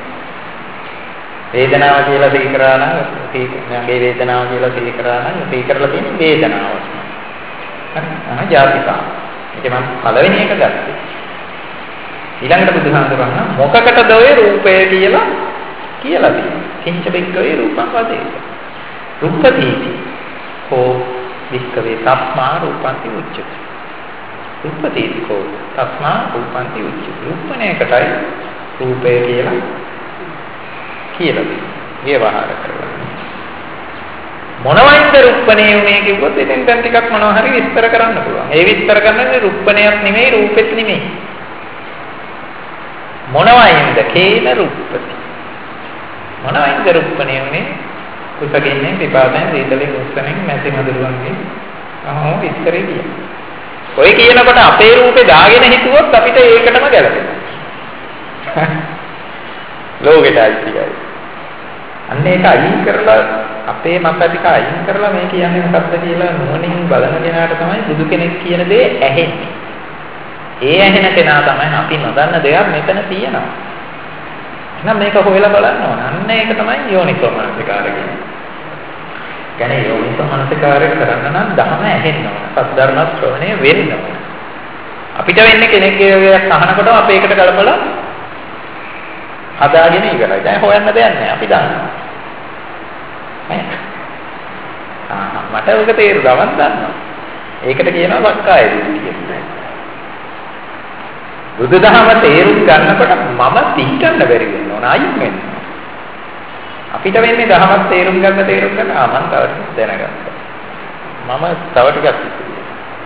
වේදනාව කියලා සිහි කරා නම් මගේ වේදනාව කියලා සිහි කරා නම් සිහි කරලා තියෙන්නේ වේදනාව. අහ ජාතිකා. ඒක මම පළවෙනි එක ගත්තේ. ඊළඟට බුදුහාමුදුරන් මොකකටද ඔය රූපය කියලා කියලා තියෙන්නේ. කිංච බික්කවේ රූපං වදේත. රූපදීති කෝ බික්කවේ තස්මා රූපන්ති උච්චති. රූපදීති කෝ තස්මා රූපන්ති උච්චති. රූපණයකටයි රූපය කියලා කියලා තියෙන්නේ. ව්‍යවහාර කරලා. මොනවයින්ද රුප්පණේ උනේ කිව්වොත් එතෙන් දැන් ටිකක් මොනවා හරි විස්තර කරන්න පුළුවන්. ඒ විස්තර කරන්නේ රුප්පණයක් නෙමෙයි රූපෙත් නෙමෙයි. මොනවයින්ද කේන රුප්පති. මොනවයින්ද රුප්පණේ උනේ? කුසගින්නේ පිපාසෙන් සීතලෙන් උස්සනෙන් නැති මදුරුවන්ගේ අහෝ විස්තරේ කියනවා. ඔය කියනකොට අපේ රූපේ දාගෙන හිතුවොත් අපිට ඒකටම ගැලපෙනවා. ලෝකෙට අයිතියි. අන්න ඒක අයින් කරලා අපේ මත ටික අයින් කරලා මේ කියන්නේ මොකක්ද කියලා නුවණින් බලන කෙනාට තමයි බුදු කෙනෙක් කියන දේ ඇහෙන්නේ. ඒ ඇහෙන කෙනා තමයි අපි නොදන්න දෙයක් මෙතන තියෙනවා. එහෙනම් මේක හොයලා බලන්න ඕන. අන්න ඒක තමයි යෝනිසෝ මනසිකාරය කියන්නේ. කියන්නේ යෝනිසෝ මනසිකාරය කරන්න නම් ධර්ම ඇහෙන්න ඕන. සද්ධර්ම ශ්‍රවණය වෙන්න ඕන. අපිට වෙන්නේ කෙනෙක්ගේ දේක් අහනකොට අපි ඒකට කලබල හදාගෙන ඉවරයි. දැන් හොයන්න දෙයක් නැහැ. අපි දන්නවා. ආ මට ඔක තේරුණා මම දන්නවා. ඒකට කියනවා සක්කාය දිට්ඨිය කියලා. බුදුදහම තේරුම් ගන්නකොට මම පිටින්න බැරි වෙන්න ඕන අයින් වෙන්න. අපිට වෙන්නේ දහමත් තේරුම් ගන්න තේරුම් ගන්න ආ මම තව ටිකක් දැනගත්තා. මම තව ටිකක් ඉතිරියි.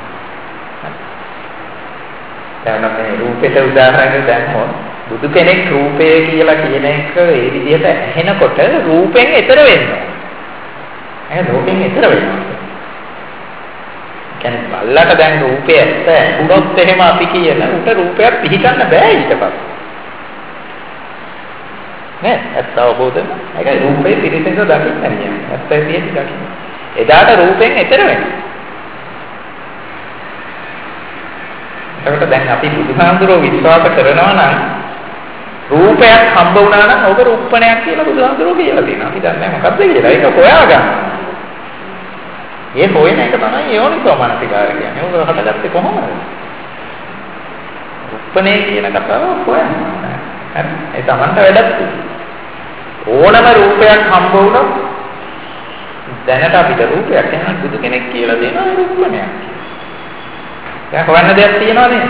දැන් මේ රූපෙට උදාහරණයක් දැම්මොත් බුදු කෙනෙක් රූපය කියලා කියන එක ඒ විදිහට ඇහෙනකොට රූපෙන් එතර වෙනවා. එහෙනම් රූපෙන් එතර වෙනවා. කියන්නේ බල්ලට දැන් රූපය ඇත්ත ඇහුනොත් එහෙම අපි කියන උට රූපයක් පිළිගන්න බෑ ඊට පස්සේ. නේ ඇත්ත අවබෝධන ඒකයි රූපේ පිළිසෙන්ද දකින්න කියන්නේ. ඇත්ත ඇතියි දකින්න. එදාට රූපෙන් එතර වෙනවා. ඒකට දැන් අපි බුදුහාමුදුරුවෝ විශ්වාස කරනවා නම් රූපයක් හම්බ වුණා නම් ඔබ රූපණයක් කියලා බුදුහාමුදුරුවෝ කියලා තියෙනවා. අපි දන්නේ මොකද්ද කියලා. ඒක හොයාගන්න. ඒ හොයන එක තමයි යෝනිසෝ මනසිකාරය කියන්නේ. ඔබ හදගත්තේ කොහොමද? රූපණේ කියන කතාව හොයන්න. හරි. ඒ Tamanට වැඩක් ඕනම රූපයක් හම්බ වුණොත් දැනට අපිට රූපයක් එහෙනම් බුදු කෙනෙක් කියලා දෙනවා රූපණයක්. දැන් හොයන්න දෙයක් තියෙනවද නේද?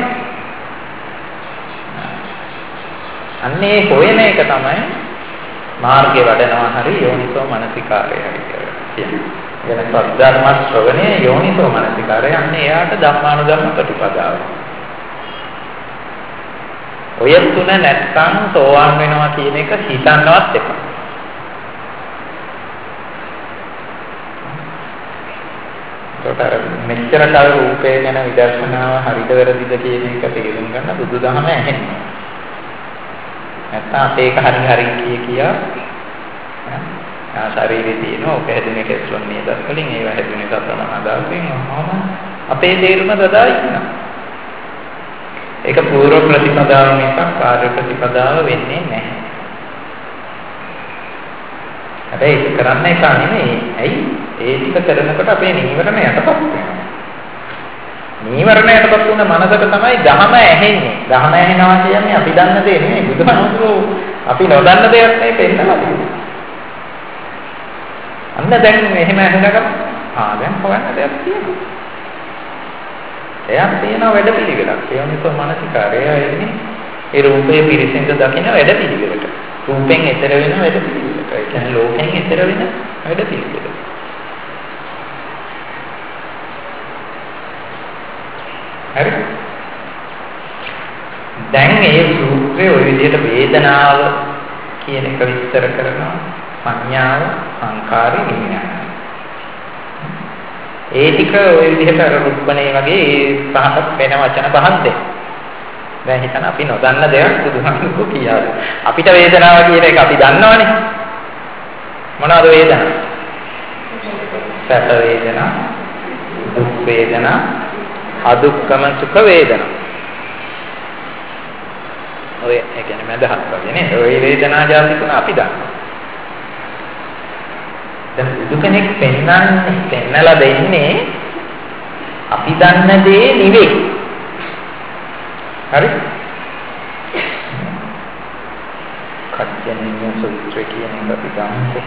අන්නේ හොයන එක තමයි මාර්ගේ වඩනවා හරි යෝනිසෝ මනසිකාරය හරි කියන්නේ. එන සද්ධර්ම ශ්‍රවණය යෝනිසෝ මනසිකාරය අන්නේ එයාට ධම්මානුධම්ම ප්‍රතිපදාව. ඔය තුන නැත්නම් සෝවාන් වෙනවා කියන එක හිතන්නවත් එපා. ඒකට මෙච්චර කල රූපේ ගැන විදර්ශනාව හරිද වැරදිද කියන එක තේරුම් ගන්න බුදුදහම ඇහෙන්නේ. නැත්නම් අපේ එක හරි හරි කිය කියා ආ ශරීරේ තියෙන ඔක හැදුනේ කෙස්ලොන් නේද වලින් ඒව හැදුනේ සතරමහා ධාතුන් ඔහොම අපේ තේරුම දදා ඉන්නවා. ඒක පූර්ව ප්‍රතිපදාව මිසක් කාර්ය ප්‍රතිපදාව වෙන්නේ නැහැ. හැබැයි ඒක කරන්න එක නෙමෙයි. ඇයි? ඒ ටික කරනකොට අපේ නීවරණ යටපත් වෙනවා. නීවරණ යටපත් වුණ මනසට තමයි ධහම ඇහෙන්නේ. ධහම ඇහෙනවා කියන්නේ අපි දන්න දේ නෙමෙයි. බුදුහාමුදුරුවෝ අපි නොදන්න දෙයක් නේ පෙන්නලා තියෙන්නේ. අන්න දැන් එහෙම ඇහෙනකම ආ දැන් හොයන්න දෙයක් තියෙනවා. එයාට තියෙන වැඩ පිළිවෙලක්. ඒ නිසා මානසිකාරය එන්නේ ඒ රූපයේ පිරිසිඳ දකින්න වැඩ පිළිවෙලට. රූපෙන් එතර වෙන වැඩ පිළිවෙලට. ඒ කියන්නේ ලෝකෙන් එතර වෙන වැඩ පිළිවෙලට. හරි. දැන් මේ සූත්‍රයේ ඔය විදිහට වේදනාව කියන එක විස්තර කරනවා. සංඥාව, සංකාරය, විඥානය. ඒ ටික ඔය විදිහට රුප්පණේ වගේ ඒ පහක් වෙන වචන පහක් දෙන්න. දැන් හිතන්න අපි නොදන්න දෙයක් බුදුහාමුදුරුවෝ කියනවා. අපිට වේදනාව කියන එක අපි දන්නවනේ. මොනවද වේදනාව? සැප වේදනා, දුක් වේදනා, අදුක්කම සුඛ වේදනා. ඔය ඒ කියන්නේ මදහත් වගේ නේ. ඔය වේදනා જાති තුන අපි දන්නවා. දැන් බුදු කෙනෙක් පෙන්වන්නේ පෙන්නලා දෙන්නේ අපි දන්න දේ නෙවෙයි. හරි? කච්චනිය සූත්‍රය කියන එක අපි ගන්නකො.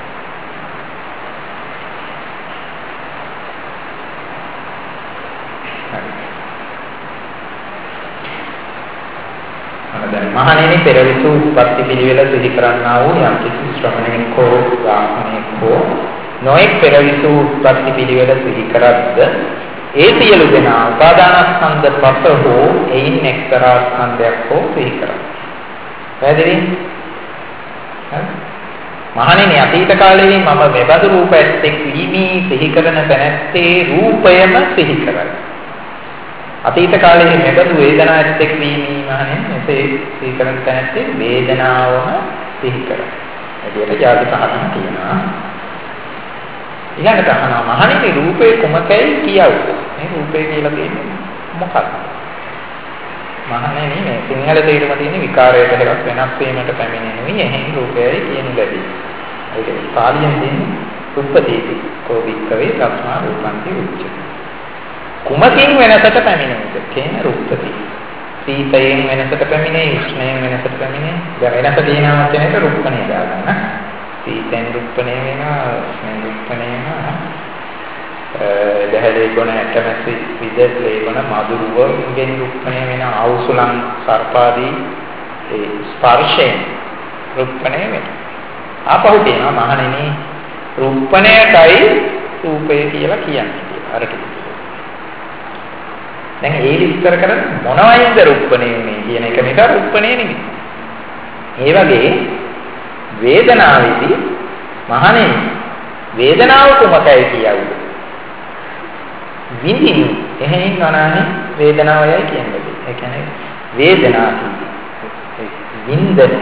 දැන් මහණෙනි පෙරවිසු උප්පත්ති පිළිවෙල සිහි කරන්නා වූ යම් කිසි ශ්‍රමණෙක් හෝ බ්‍රාහ්මණෙක් හෝ නොඑක් පෙරවිසු උප්පත්ති පිළිවෙල සිහි කරද්ද ඒ සියලු දෙනා උපාදානස්කන්ධ පස හෝ එයින් එක්තරා ස්කන්ධයක් හෝ සිහි කරයි. පැහැදිලි? මහණෙනි අතීත කාලයේ මම මෙබඳු රූපයක් වීමි සිහි කරන තැනැත්තේ රූපයම සිහි කරයි. අතීත කාලයේ මෙබඳු වේදනා ඇත්තෙක් වීමී මහණෙනි මෙසේ සීකරන තැනැත්තේ වේදනාවම සිහි කරයි. එදිට ජාති පහක් තියෙනවා. ඊළඟට අහනවා මහණෙනි රූපේ කුමකයි කියවුද? මේ රූපේ කියලා කියන්නේ මොකක්ද? මහණෙනි මේ සිංහල තේරුම තියෙන විකාරයට එකක් වෙනස් වීමට පැමිණෙනුයි එහෙන් රූපයයි කියන ලැබී. ඒක පාලියෙන් දෙන්නේ උප්පදීති කෝවික්කවේ තස්මා රූපන්ති උච්චති. කුමකින් වෙනසට පැමිණෙනද කියන රූපති. සීතයෙන් වෙනසට පැමිණේ, උෂ්ණයෙන් වෙනසට පැමිණේ. දැන් වෙනස දිනනවා කියන එක රූපණේ දාගන්න. සීතෙන් රූපණේ වෙනවා, උෂ්ණයෙන් රූපණේ වෙනවා. දැහැලේ ගොන ඇටමැසි විදලේ ගොන මధుරුවගෙන් රූපණේ වෙන ආවුසුලන් සර්පාදී ඒ ස්පර්ශයෙන් රූපණේ වෙනවා. ආපහු කියනවා මහණෙනි රූපණයටයි රූපය කියලා කියන්නේ. අර ටික. දැන් ඒ විස්තර කරන්නේ මොනවයින්ද රූපණේ මේ කියන එක මේක රූපණේ නෙමෙයි. ඒ වගේ වේදනාවේදී මහණෙනි වේදනාව කොමකයි කියවුද? විඳින් එහෙන් අනානේ වේදනාවයයි කියන්නේ. ඒ කියන්නේ වේදනාව විඳින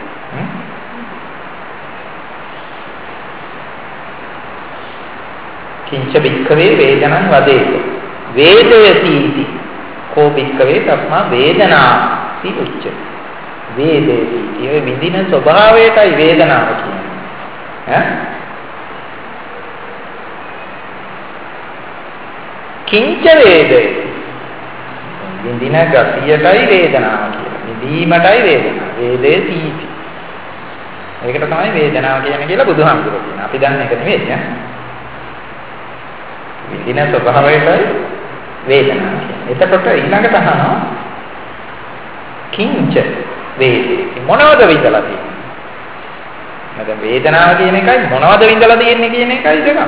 කිංච බික්කවේ වේදනං වදේත වේදයති කෝ බික්කවේ තස්මා වේදනාති උච්චති. වේදේති ඒ විඳින ස්වභාවයටයි වේදනාව කියන්නේ. ඈ කිංච වේදේ විඳින ගතියටයි වේදනාව කියන්නේ. විඳීමටයි වේදනාව. වේදේති ඒකට තමයි වේදනාව කියන්නේ කියලා බුදුහාමුදුරුවෝ කියනවා. අපි දන්නේ ඒක නෙවෙයි ඈ. විඳින ස්වභාවයටයි වේදනාව කියන්නේ. එතකොට ඊළඟට අහනවා කිංච වේදේ මොනවද විඳලා තියෙන්නේ? නැත්නම් වේදනාව කියන එකයි මොනවද විඳලා තියෙන්නේ කියන එකයි දෙකක්.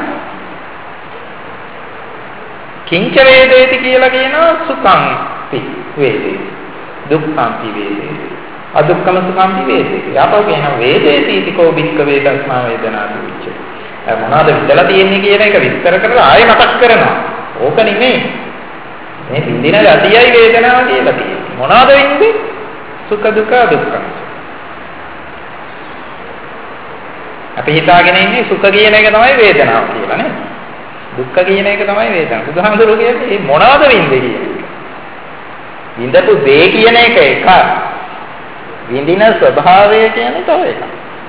කිංච වේදේති කියලා කියනවා සුඛං පි වේදේ. දුක්ඛං පි වේදේ. අදුක්ඛම සුඛං පි වේදේ. යාපව කියනවා වේදේති තිකෝ බික්ක වේදස්මා වේදනාති උච්චේ. මොනවද විඳලා තියෙන්නේ කියන එක විස්තර කරලා ආයෙ මතක් කරනවා. ඕක නෙමෙයි. මේ විඳින ගතියයි වේදනාව කියලා තියෙන්නේ. මොනවද වෙන්නේ? සුඛ දුක්ඛ දුක්ඛ. අපි හිතාගෙන ඉන්නේ සුඛ කියන එක තමයි වේදනාව කියලා නේ. දුක්ඛ කියන එක තමයි වේදනාව. බුදුහාමුදුරුවෝ කියන්නේ මේ මොනවද විඳින්නේ කියන එක. විඳපු දේ කියන එක එක. විඳින ස්වභාවය කියන්නේ තව එකක්.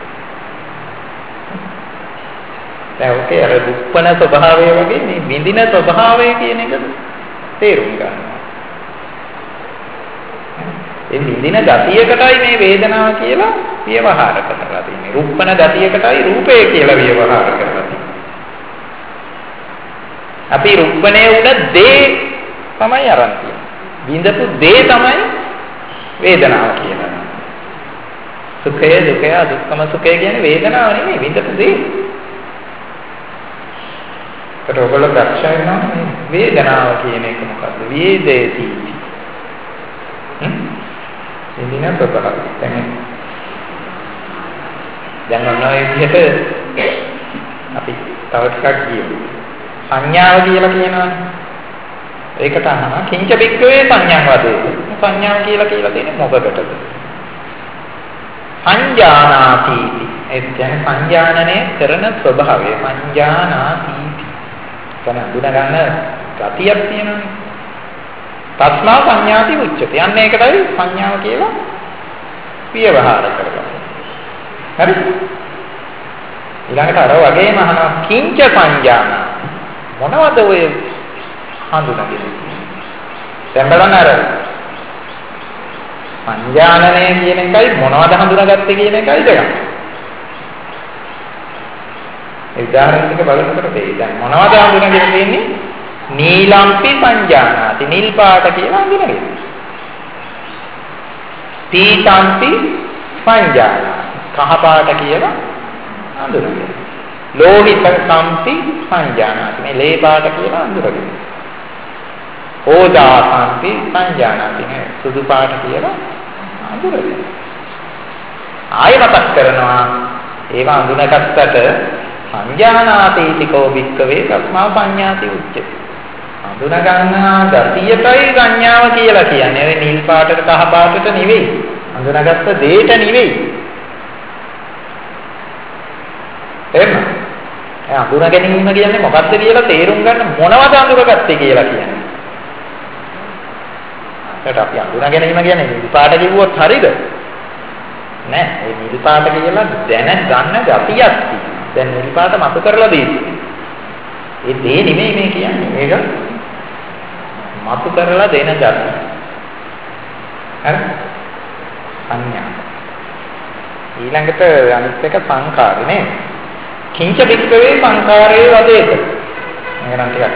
දැන් ඔකේ අර දුක්පන ස්වභාවය වගේ මේ විඳින ස්වභාවය කියන එක තේරුම් ගන්නවා. ඒ විඳින ගතියකටයි මේ වේදනාව කියලා ව්‍යවහාර කරලා තියෙන්නේ. රූපන ගතියකටයි රූපය කියලා ව්‍යවහාර කරලා තියෙන්නේ. අපි රූපණේ උන දේ තමයි අරන් තියෙන්නේ. විඳපු දේ තමයි වේදනාව කියලා. සුඛය දුකය දුක්ඛම සුඛය කියන්නේ වේදනාව නෙමෙයි විඳපු දේ. ඒකට ඔයගොල්ලෝ දක්ෂ වෙනවා මේ වේදනාව කියන එක මොකද්ද? වේදේති. හ්ම්? ඉතින් අපතක දැන් දැන් ඔන්න ඔය විදිහට අපි තව ටිකක් කියමු. සංඥාව කියලා කියනවනේ. ඒකට අහනවා කිංච බික්කවේ සංඥාව වදේ. සංඥාව කියලා කියලා තියෙන්නේ මොකකටද? සංජානාති. ඒ කියන්නේ සංජානනය කරන ස්වභාවය සංජානාති. කන දුන ගන්න ගතියක් තියෙනවානේ. තස්මා සංඥාති උච්චති. අන්න ඒකටයි සංඥාව කියලා ව්‍යවහාර කරගන්න. හරි? ඊළඟට අර වගේම අහනවා කිංච සංජානා. මොනවද ඔය හඳුනගන්නේ? දැන් බලන්න අර සංජානනය කියන එකයි මොනවද හඳුනාගත්තේ කියන එකයි දෙකක්. ඒ උදාහරණ ටික බලනකොට මේ දැන් මොනවද හඳුනාගෙන තියෙන්නේ? නීලම්පි සංජානාති. නිල් පාට කියලා හඳුනගන්නේ. පීතම්පි සංජානාති. කහ පාට කියලා හඳුනගන්නේ. ලෝහිත සම්පි සංජානාති. මේ ලේ පාට කියලා හඳුනගන්නේ. ඕදා සම්පි සංජානාති. නේ සුදු පාට කියලා හඳුනගන්නේ. ආයෙ මතක් කරනවා ඒවා හඳුනාගත්තට සංජානාති තිකෝ වික්කවේ තස්මා සංඥාති උච්චති. හඳුනා ගන්නා ගතියටයි සංඥාව කියලා කියන්නේ. ඒ නිල් පාටට කහ පාටට නෙවෙයි. හඳුනාගත්ත දෙයට නෙවෙයි. එහෙම. ඒ හඳුනා ගැනීම කියන්නේ මොකක්ද කියලා තේරුම් ගන්න මොනවද හඳුනාගත්තේ කියලා කියන්නේ. ඒකට අපි හඳුනා ගැනීම කියන්නේ නිල් පාට කිව්වොත් හරියද? නෑ. ඒ නිල් පාට කියලා දැන ගන්න ගතියක් තියෙනවා. දැන් නිල් පාට මතු කරලා දෙන්නේ. ඒ දේ නෙමෙයි මේ කියන්නේ. ඒක මතු කරලා දෙන ගතිය. හරි? සංඥා. ඊළඟට අනිත් එක සංකාරය නේ. කිංච වික්‍රේ සංකාරයේ වදේක. මේකනම් ටිකක්.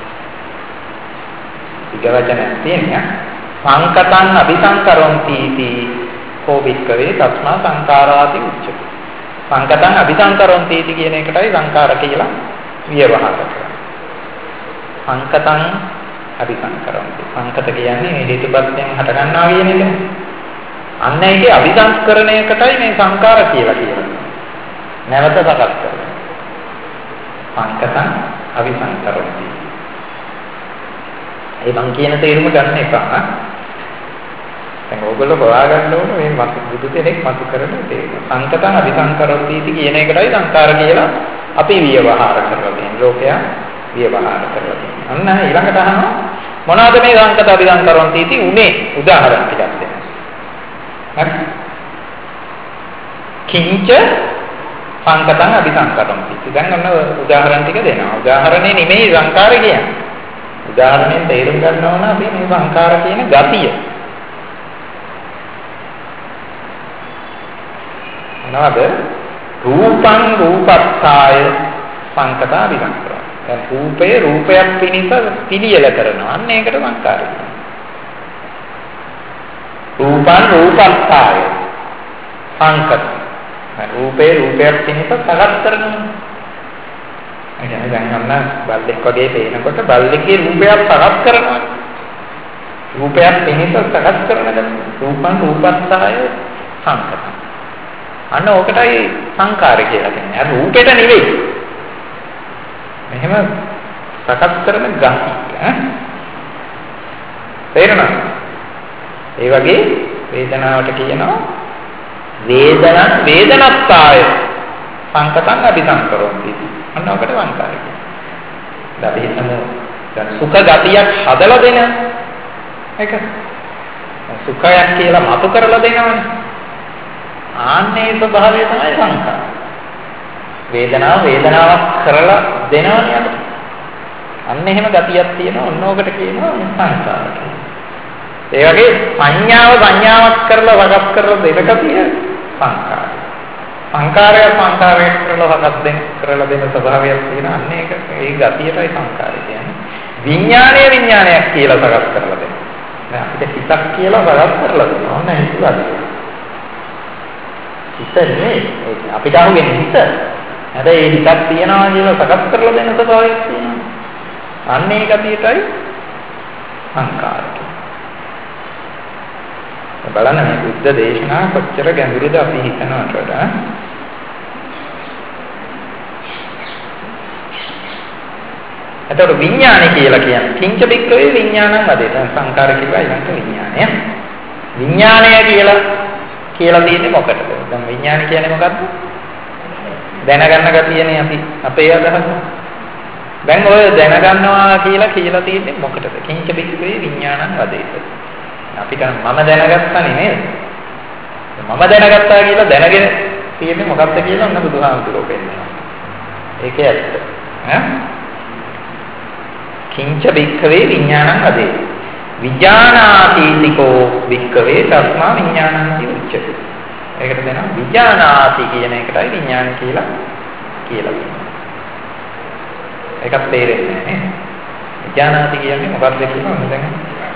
ඊගවචන තියෙනවා. සංකතං අபிසංකරොන්ති इति කෝ වික්‍රේ තස්මා සංකාරාති උච්චති. සංකතං අபிසංකරොන්ති इति කියන එකටයි සංකාර කියලා විවහාර කරන්නේ. සංකතං අபிසංකරොන්ති. සංකත කියන්නේ මේ හේතුපත්යෙන් හට ගන්නවා කියන එක. අන්න ඒකේ අபிසංස්කරණයකටයි මේ සංකාර කියලා කියන්නේ. නැවත සකස් කරනවා. සංකතං අபிසංකරොන්ති. ඒ මං කියන තේරුම ගන්න එපා. දැන් ඕගොල්ලෝ හොයාගන්න ඕනේ මේ මතු බුදු කෙනෙක් මතු කරන තේරුම. සංකතං අபிසංකරොන්ති කියන එකටයි සංකාර කියලා අපි විවහාර කරලා තියෙන ලෝකයා විවහාර කරලා තියෙනවා. අන්න ඊළඟට අහනවා මොනවාද මේ සංකත අபிසංකරොන්ති इति උනේ උදාහරණ ටිකක් දෙන්න. හරි? කිංච සංකතං අபிසංකරොන්ති इति. දැන් ඔන්න උදාහරණ ටික දෙනවා. උදාහරණේ නෙමෙයි සංකාර කියන්නේ. උදාහරණයෙන් තේරුම් ගන්න ඕන අපි මේ සංකාර කියන ගතිය. මොනවාද? රූපං රූපත්ථාය සංකතා විසංකරණ. දැන් රූපය රූපයක් පිනිස පිළියෙල කරනවා. අන්න ඒකට සංකාරය කියනවා. රූපං රූපත්ථාය සංකත. රූපේ රූපයක් පිනිස සකස් කරනවා. ඒ කියන්නේ දැන් අන්න බල්ලෙක් වගේ පේනකොට බල්ලෙක්ගේ රූපයක් සකස් කරනවා. රූපයක් පිනිස සකස් කරනද රූපං රූපත්ථාය සංකත. අන්න ඕකටයි සංකාරය කියලා කියන්නේ. අර රූපෙට නෙවෙයි. මෙහෙම සකස් කරන ගති ඈ. තේරෙනවද? ඒ වගේ වේදනාවට කියනවා වේදනං වේදනත්තාය සංකතං අபிසංකරොන්ති. අන්න ඔකට සංකාරය කියනවා. දැන් හිතමු දැන් සුඛ ගතියක් හදලා දෙන එක. සුඛයක් කියලා මතු කරලා දෙනවනේ. ආන්නේ ස්වභාවය තමයි සංකාර. වේදනාව වේදනාවක් කරලා දෙනවනේ අපිට. අන්න එහෙම ගතියක් තියෙනවා. ඔන්න ඔකට කියනවා සංකාර කියලා. ඒ වගේ සංඥාව සංඥාවක් කරලා වගස් කරලා දෙන ගතිය සංකාරය. සංකාරය සංකාරය කරලා වගස් දෙන කරලා දෙන ස්වභාවයක් තියෙන අන්න ඒක ඒ ගතියටයි සංකාරය කියන්නේ. විඥානය විඥානයක් කියලා වගස් කරලා දෙනවා. දැන් අපිට හිතක් කියලා වගස් කරලා දෙනවා. ඔන්න හිතලා හිත නෙමෙයි අපිට අහුවෙන හිත. හැබැයි ඒ හිතක් තියනවා කියලා සකස් කරලා දෙන ස්වභාවයක් තියෙනවා. අන්න ඒ ගතියටයි සංකාරය. බලන්න මේ බුද්ධ දේශනා කොච්චර ගැඹුරුද අපි හිතනවට වඩා. එතකොට විඥානය කියලා කියන්නේ කිංච බික්කවේ විඥානං වදේ. දැන් සංකාර කියලා ඊළඟට විඥානය. විඥානය කියලා කියලා තියෙන්නේ මොකටද? දැන් විඥාන කියන්නේ මොකද්ද? දැනගන්න ගතියනේ අපි අපේ අදහස. දැන් ඔය දැනගන්නවා කියලා කියලා තියෙන්නේ මොකටද? කිංච බික්කවේ විඥානං වදේත. අපිට මම දැනගත්තා නෙමෙයි. මම දැනගත්තා කියලා දැනගෙන තියෙන්නේ මොකක්ද කියලා ඔන්න බුදුහාමුදුරුවෝ පෙන්නනවා. ඒකේ ඇත්ත. ඈ කිංච බික්කවේ විඥානං වදේ. විඥානාතිතිකෝ වික්කවේ තස්මා විඥානන්ති උච්චති. ඒකට දෙනවා විඥානාති කියන එකටයි විඥාන කියලා කියලා කියනවා. ඒකත් තේරෙන්නේ නැහැ නේ. විඥානාති කියන්නේ මොකක්ද කියලා ඔන්න දැන්.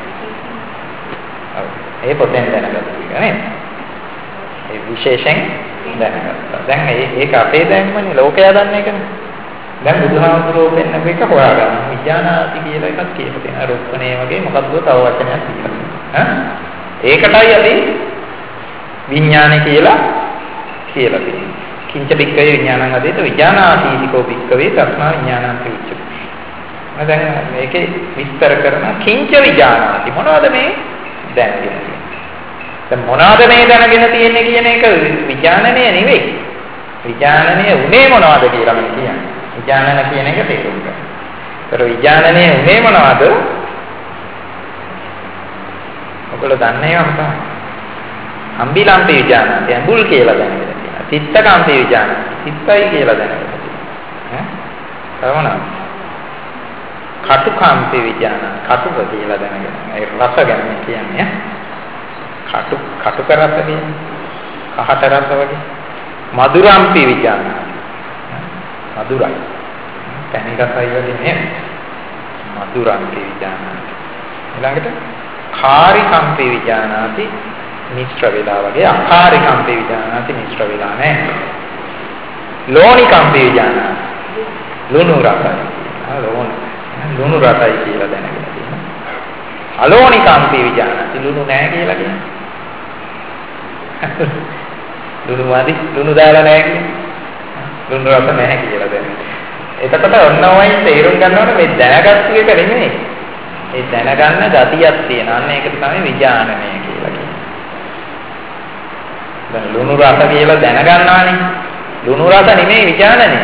ඔව්. ඒ පොතෙන් දැනගත්තා නේද? ඒ විශේෂයෙන් දැනගත්තා. දැන් ඒක අපේ දැනුමනේ ලෝකයා දන්නේ එකනේ. දැන් බුදුහාමුදුරුවෝ පෙන්නපු එක හොයාගන්න. විඥානාති කියලා එකක් කියලා තියෙනවා. රොක්කනේ වගේ මොකද්ද තව වචනයක් තියෙනවා. ඈ ඒකටයි අපි විඥානය කියලා කියලා තියෙන්නේ. කිංච බික්කවේ විඥානං අදේත විඥානාතිතිකෝ බික්කවේ තස්මා විඥානන්ති උච්චති. දැන් මේකේ විස්තර කරන කිංච විඥානාති මොනවද මේ දැනගෙන තියෙන්නේ? දැන් මොනවද මේ දැනගෙන තියෙන්නේ කියන එක විඥානනය නෙවෙයි. විඥානනය උනේ මොනවද කියලා මම කියන්නේ. විඥානන කියන එක තේරුම් ගන්න. ඒතර විඥානනය උනේ මොනවද? ඔයගොල්ලෝ දන්නේ නැහැ තමයි. අම්බිලම්පි විඥානන්ත ඇඹුල් කියලා දැනගෙන තියෙනවා. තිත්තකම්පි විඥාන තිත්තයි කියලා දැනගෙන තියෙනවා. ඈ තවමන කටුකම්පි විඥාන කටුක කියලා දැනගෙන ඒ රස ගැන කියන්නේ. කටු කටුක රස කියන්නේ කහට රස වගේ. මధుරම්පි විඥාන මధుරයි. පැණි රසයි වගේ නේ. මధుරම්පි විඥාන ඊළඟට කාරිකම්පි විඥානාති මිශ්‍ර වෙලා වගේ අකාරිකම්පි විඥානාති මිශ්‍ර වෙලා නැහැ. ලෝණිකම්පි විඥානාති ලුණු රසයි. ලෝණ ලුණු රසයි කියලා දැනගෙන තියෙනවා. අලෝණිකම්පි විඥානාති ලුණු නැහැ කියලා කියන්නේ. ලුණු වාදි ලුණු දාලා නැහැ කියන්නේ. ලුණු රස නැහැ කියලා දැනගෙන. එතකොට ඔන්න ඔයයි තේරුම් ගන්න ඕනේ මේ දැනගත්තු එක නෙමෙයි. ඒ දැනගන්න ගතියක් තියෙන. අන්න ඒකට තමයි විඥානනය කියලා කියන්නේ. දැන් ලුණු රස කියලා දැනගන්නවානේ. ලුණු රස නෙමෙයි විඥානනය.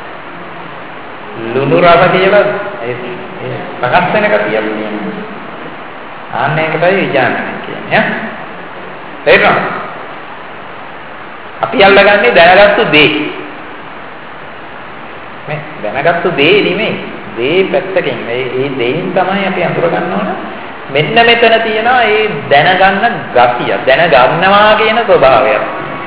ලුණු රස කියලා ඒ ප්‍රකාශ වෙන කතියක් තියෙනවා. අන්න ඒකටයි විඥානනය කියන්නේ. තේරුණාද? අපි අල්ලගන්නේ දැනගත්තු දේ. මේ දැනගත්තු දේ නෙමෙයි. දේ පැත්තකින් මේ ඒ දෙයින් තමයි අපි අඳුර ගන්න ඕන. මෙන්න මෙතන තියෙනවා ඒ දැනගන්න ගතිය. දැනගන්නවා කියන ස්වභාවයක්.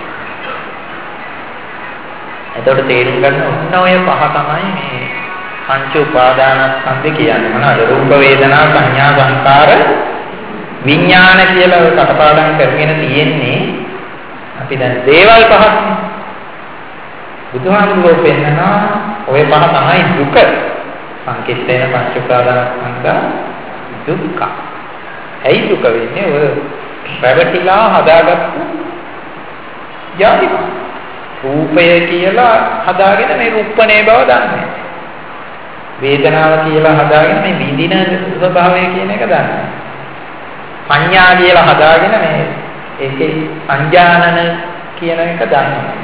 එතකොට තේරුම් ගන්න ඕන ඔය පහ තමයි මේ පංච උපාදානස්කන්ධ කියන්නේ. මොනවාද? රූප වේදනා සංඥා සංකාර විඥාන කියලා ඔය කටපාඩම් කරගෙන තියෙන්නේ. අපි දැන් දේවල් පහක් බුදුහාමුදුරුවෝ පෙන්නනවා ඔය පහ තමයි දුක. සංකිට්ඨේන පංච උපාදානස්කන්ධ දුක්ඛ. ඇයි දුක වෙන්නේ? ඔය රැවටිලා හදාගත්තු යටි රූපය කියලා හදාගෙන මේ රූපණේ බව දන්නේ. වේදනාව කියලා හදාගෙන මේ විඳින ස්වභාවය කියන එක දන්නේ. සංඥා කියලා හදාගෙන මේ ඒකේ සංජානන කියන එක දන්නේ.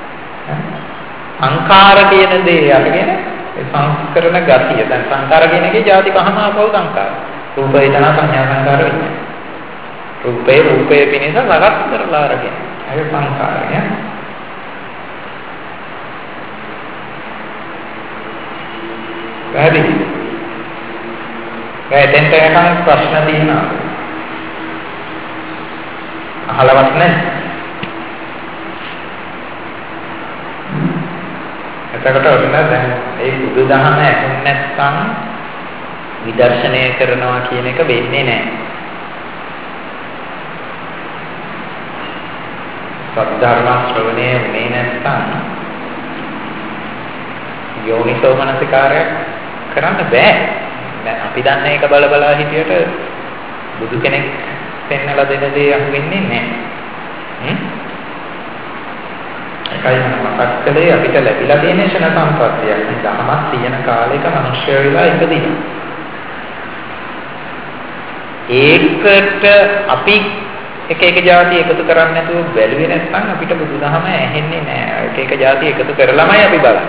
සංකාර කියන දේ අරගෙන ඒ සංස්කරණ ගතිය. දැන් සංකාර කියන එකේ ಜಾති පහම ආපහු සංකාර. රූප වේදනා සංඥා සංකාර වෙන්නේ. රූපේ රූපේ පිණිස ලගත් කරලා අරගෙන. ඒක සංකාරය. පැහැදිලි. ඒ දැන් තේරෙන ප්‍රශ්න තියෙනවා. අහලවත් නැහැ. එතකොට ඔන්න දැන් ඒ බුදුදහම ඇහුන් නැත්නම් විදර්ශනය කරනවා කියන එක වෙන්නේ නැහැ. සද්ධර්ම ශ්‍රවණය වෙන්නේ නැත්නම් යෝනිසෝ මනසිකාරයක් කරන්න බෑ. දැන් අපි දන්නේ ඒක බල බලා හිටියට බුදු කෙනෙක් පෙන්නලා දෙන දේ අහුවෙන්නේ නැහැ. හ්ම්? ඒකයි මතක් කළේ අපිට ලැබිලා තියෙන ෂණ සම්පත්තියක්. මේ ධර්මයක් තියෙන කාලයක මිනිස්සු වෙලා ඉපදිනවා. ඒකට අපි එක එක જાති එකතු කරන්නේ නැතුව බැලුවේ නැත්නම් අපිට බුදුදහම ඇහෙන්නේ නැහැ. එක එක જાති එකතු කරලාමයි අපි බලන්නේ.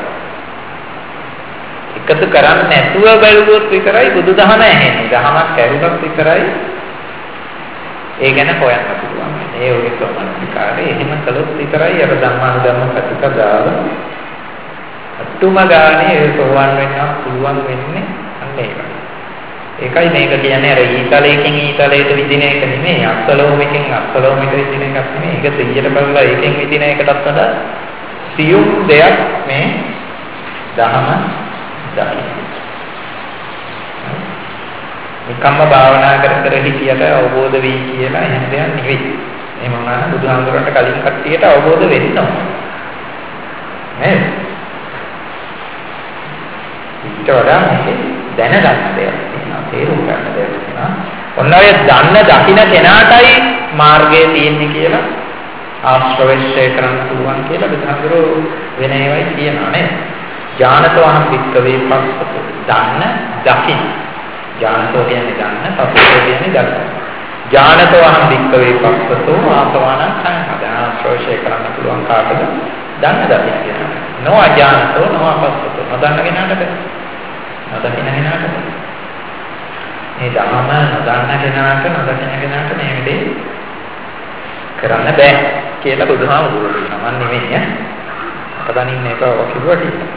එකතු කරන්නේ නැතුව බැලුවොත් විතරයි බුදුදහම ඇහෙන්නේ. දහමක් ඇරුණොත් විතරයි ඒ ගැන හොයන්න පුළුවන්. ඒ ඔය සෝමනසිකාරේ එහෙම කළොත් විතරයි අර ධම්මානුධම්ම ප්‍රතිපදාව අතුම ගානේ ඒ සෝවන් වෙන්න පුළුවන් වෙන්නේ අන්න ඒකයි. ඒකයි මේක කියන්නේ අර ඊතලයකින් ඊතලයට විදින එක නෙමෙයි. අක්සලෝමකින් අක්සලෝමයට විදින එකක් නෙමෙයි. ඒක දෙයියට බලලා ඒකෙන් විදින එකටත් වඩා සියුම් දෙයක් මේ දහම දහයි. නිකම්ම භාවනා කර කර හිටියට අවබෝධ වෙයි කියලා එහෙම දෙයක් නෙවෙයි. එහෙම වුණා බුදුහාමුදුරන්ට කලින් කට්ටියට අවබෝධ වෙන්න ඕන. නේද? ඊට වඩා මේක දැනගන්න දෙයක් තියෙනවා, තේරුම් ගන්න දෙයක් තියෙනවා. ඔන්න ඔය දන්න දකින්න කෙනාටයි මාර්ගය තියෙන්නේ කියලා ආශ්‍රවශ්‍රය කරන්න පුළුවන් කියලා බුදුහාමුදුරෝ වෙන ඒවායි කියනවා නේද? ඥානතෝ අහං වික්කවේ පස්සතෝ දන්න දකින්න. ඥානතෝ කියන්නේ දන්න, පස්සතෝ කියන්නේ දකින්න. ඥානතෝ අහං වික්කවේ පස්සතෝ ආසවාන සංඛාදා ශ්‍රෝෂේ කරන්න පුළුවන් කාටද? දන්න දකින්න කියනවා. නෝ අඥානතෝ නෝ අපස්සතෝ නොදන්න කෙනාටද? නොදකින්න කෙනාටද? මේ ධර්ම නොදන්න කෙනාට නොදකින්න කෙනාට මේ විදිහේ කරන්න බෑ කියලා බුදුහාමුදුරුවෝ කියනවා. මම නෙමෙයි ඈ. අපදනින් එක කිව්වා කියලා.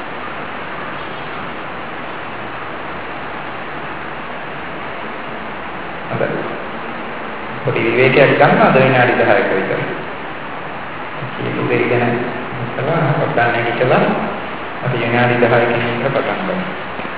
හරි. පොඩි විවේකයක් ගන්න අද විනාඩි දහයක විතර. ඒක දෙරි ගැන හිතලා පොඩ්ඩක් නැගිටලා අපි විනාඩි දහයකින් ඉන්න පටන් ගමු.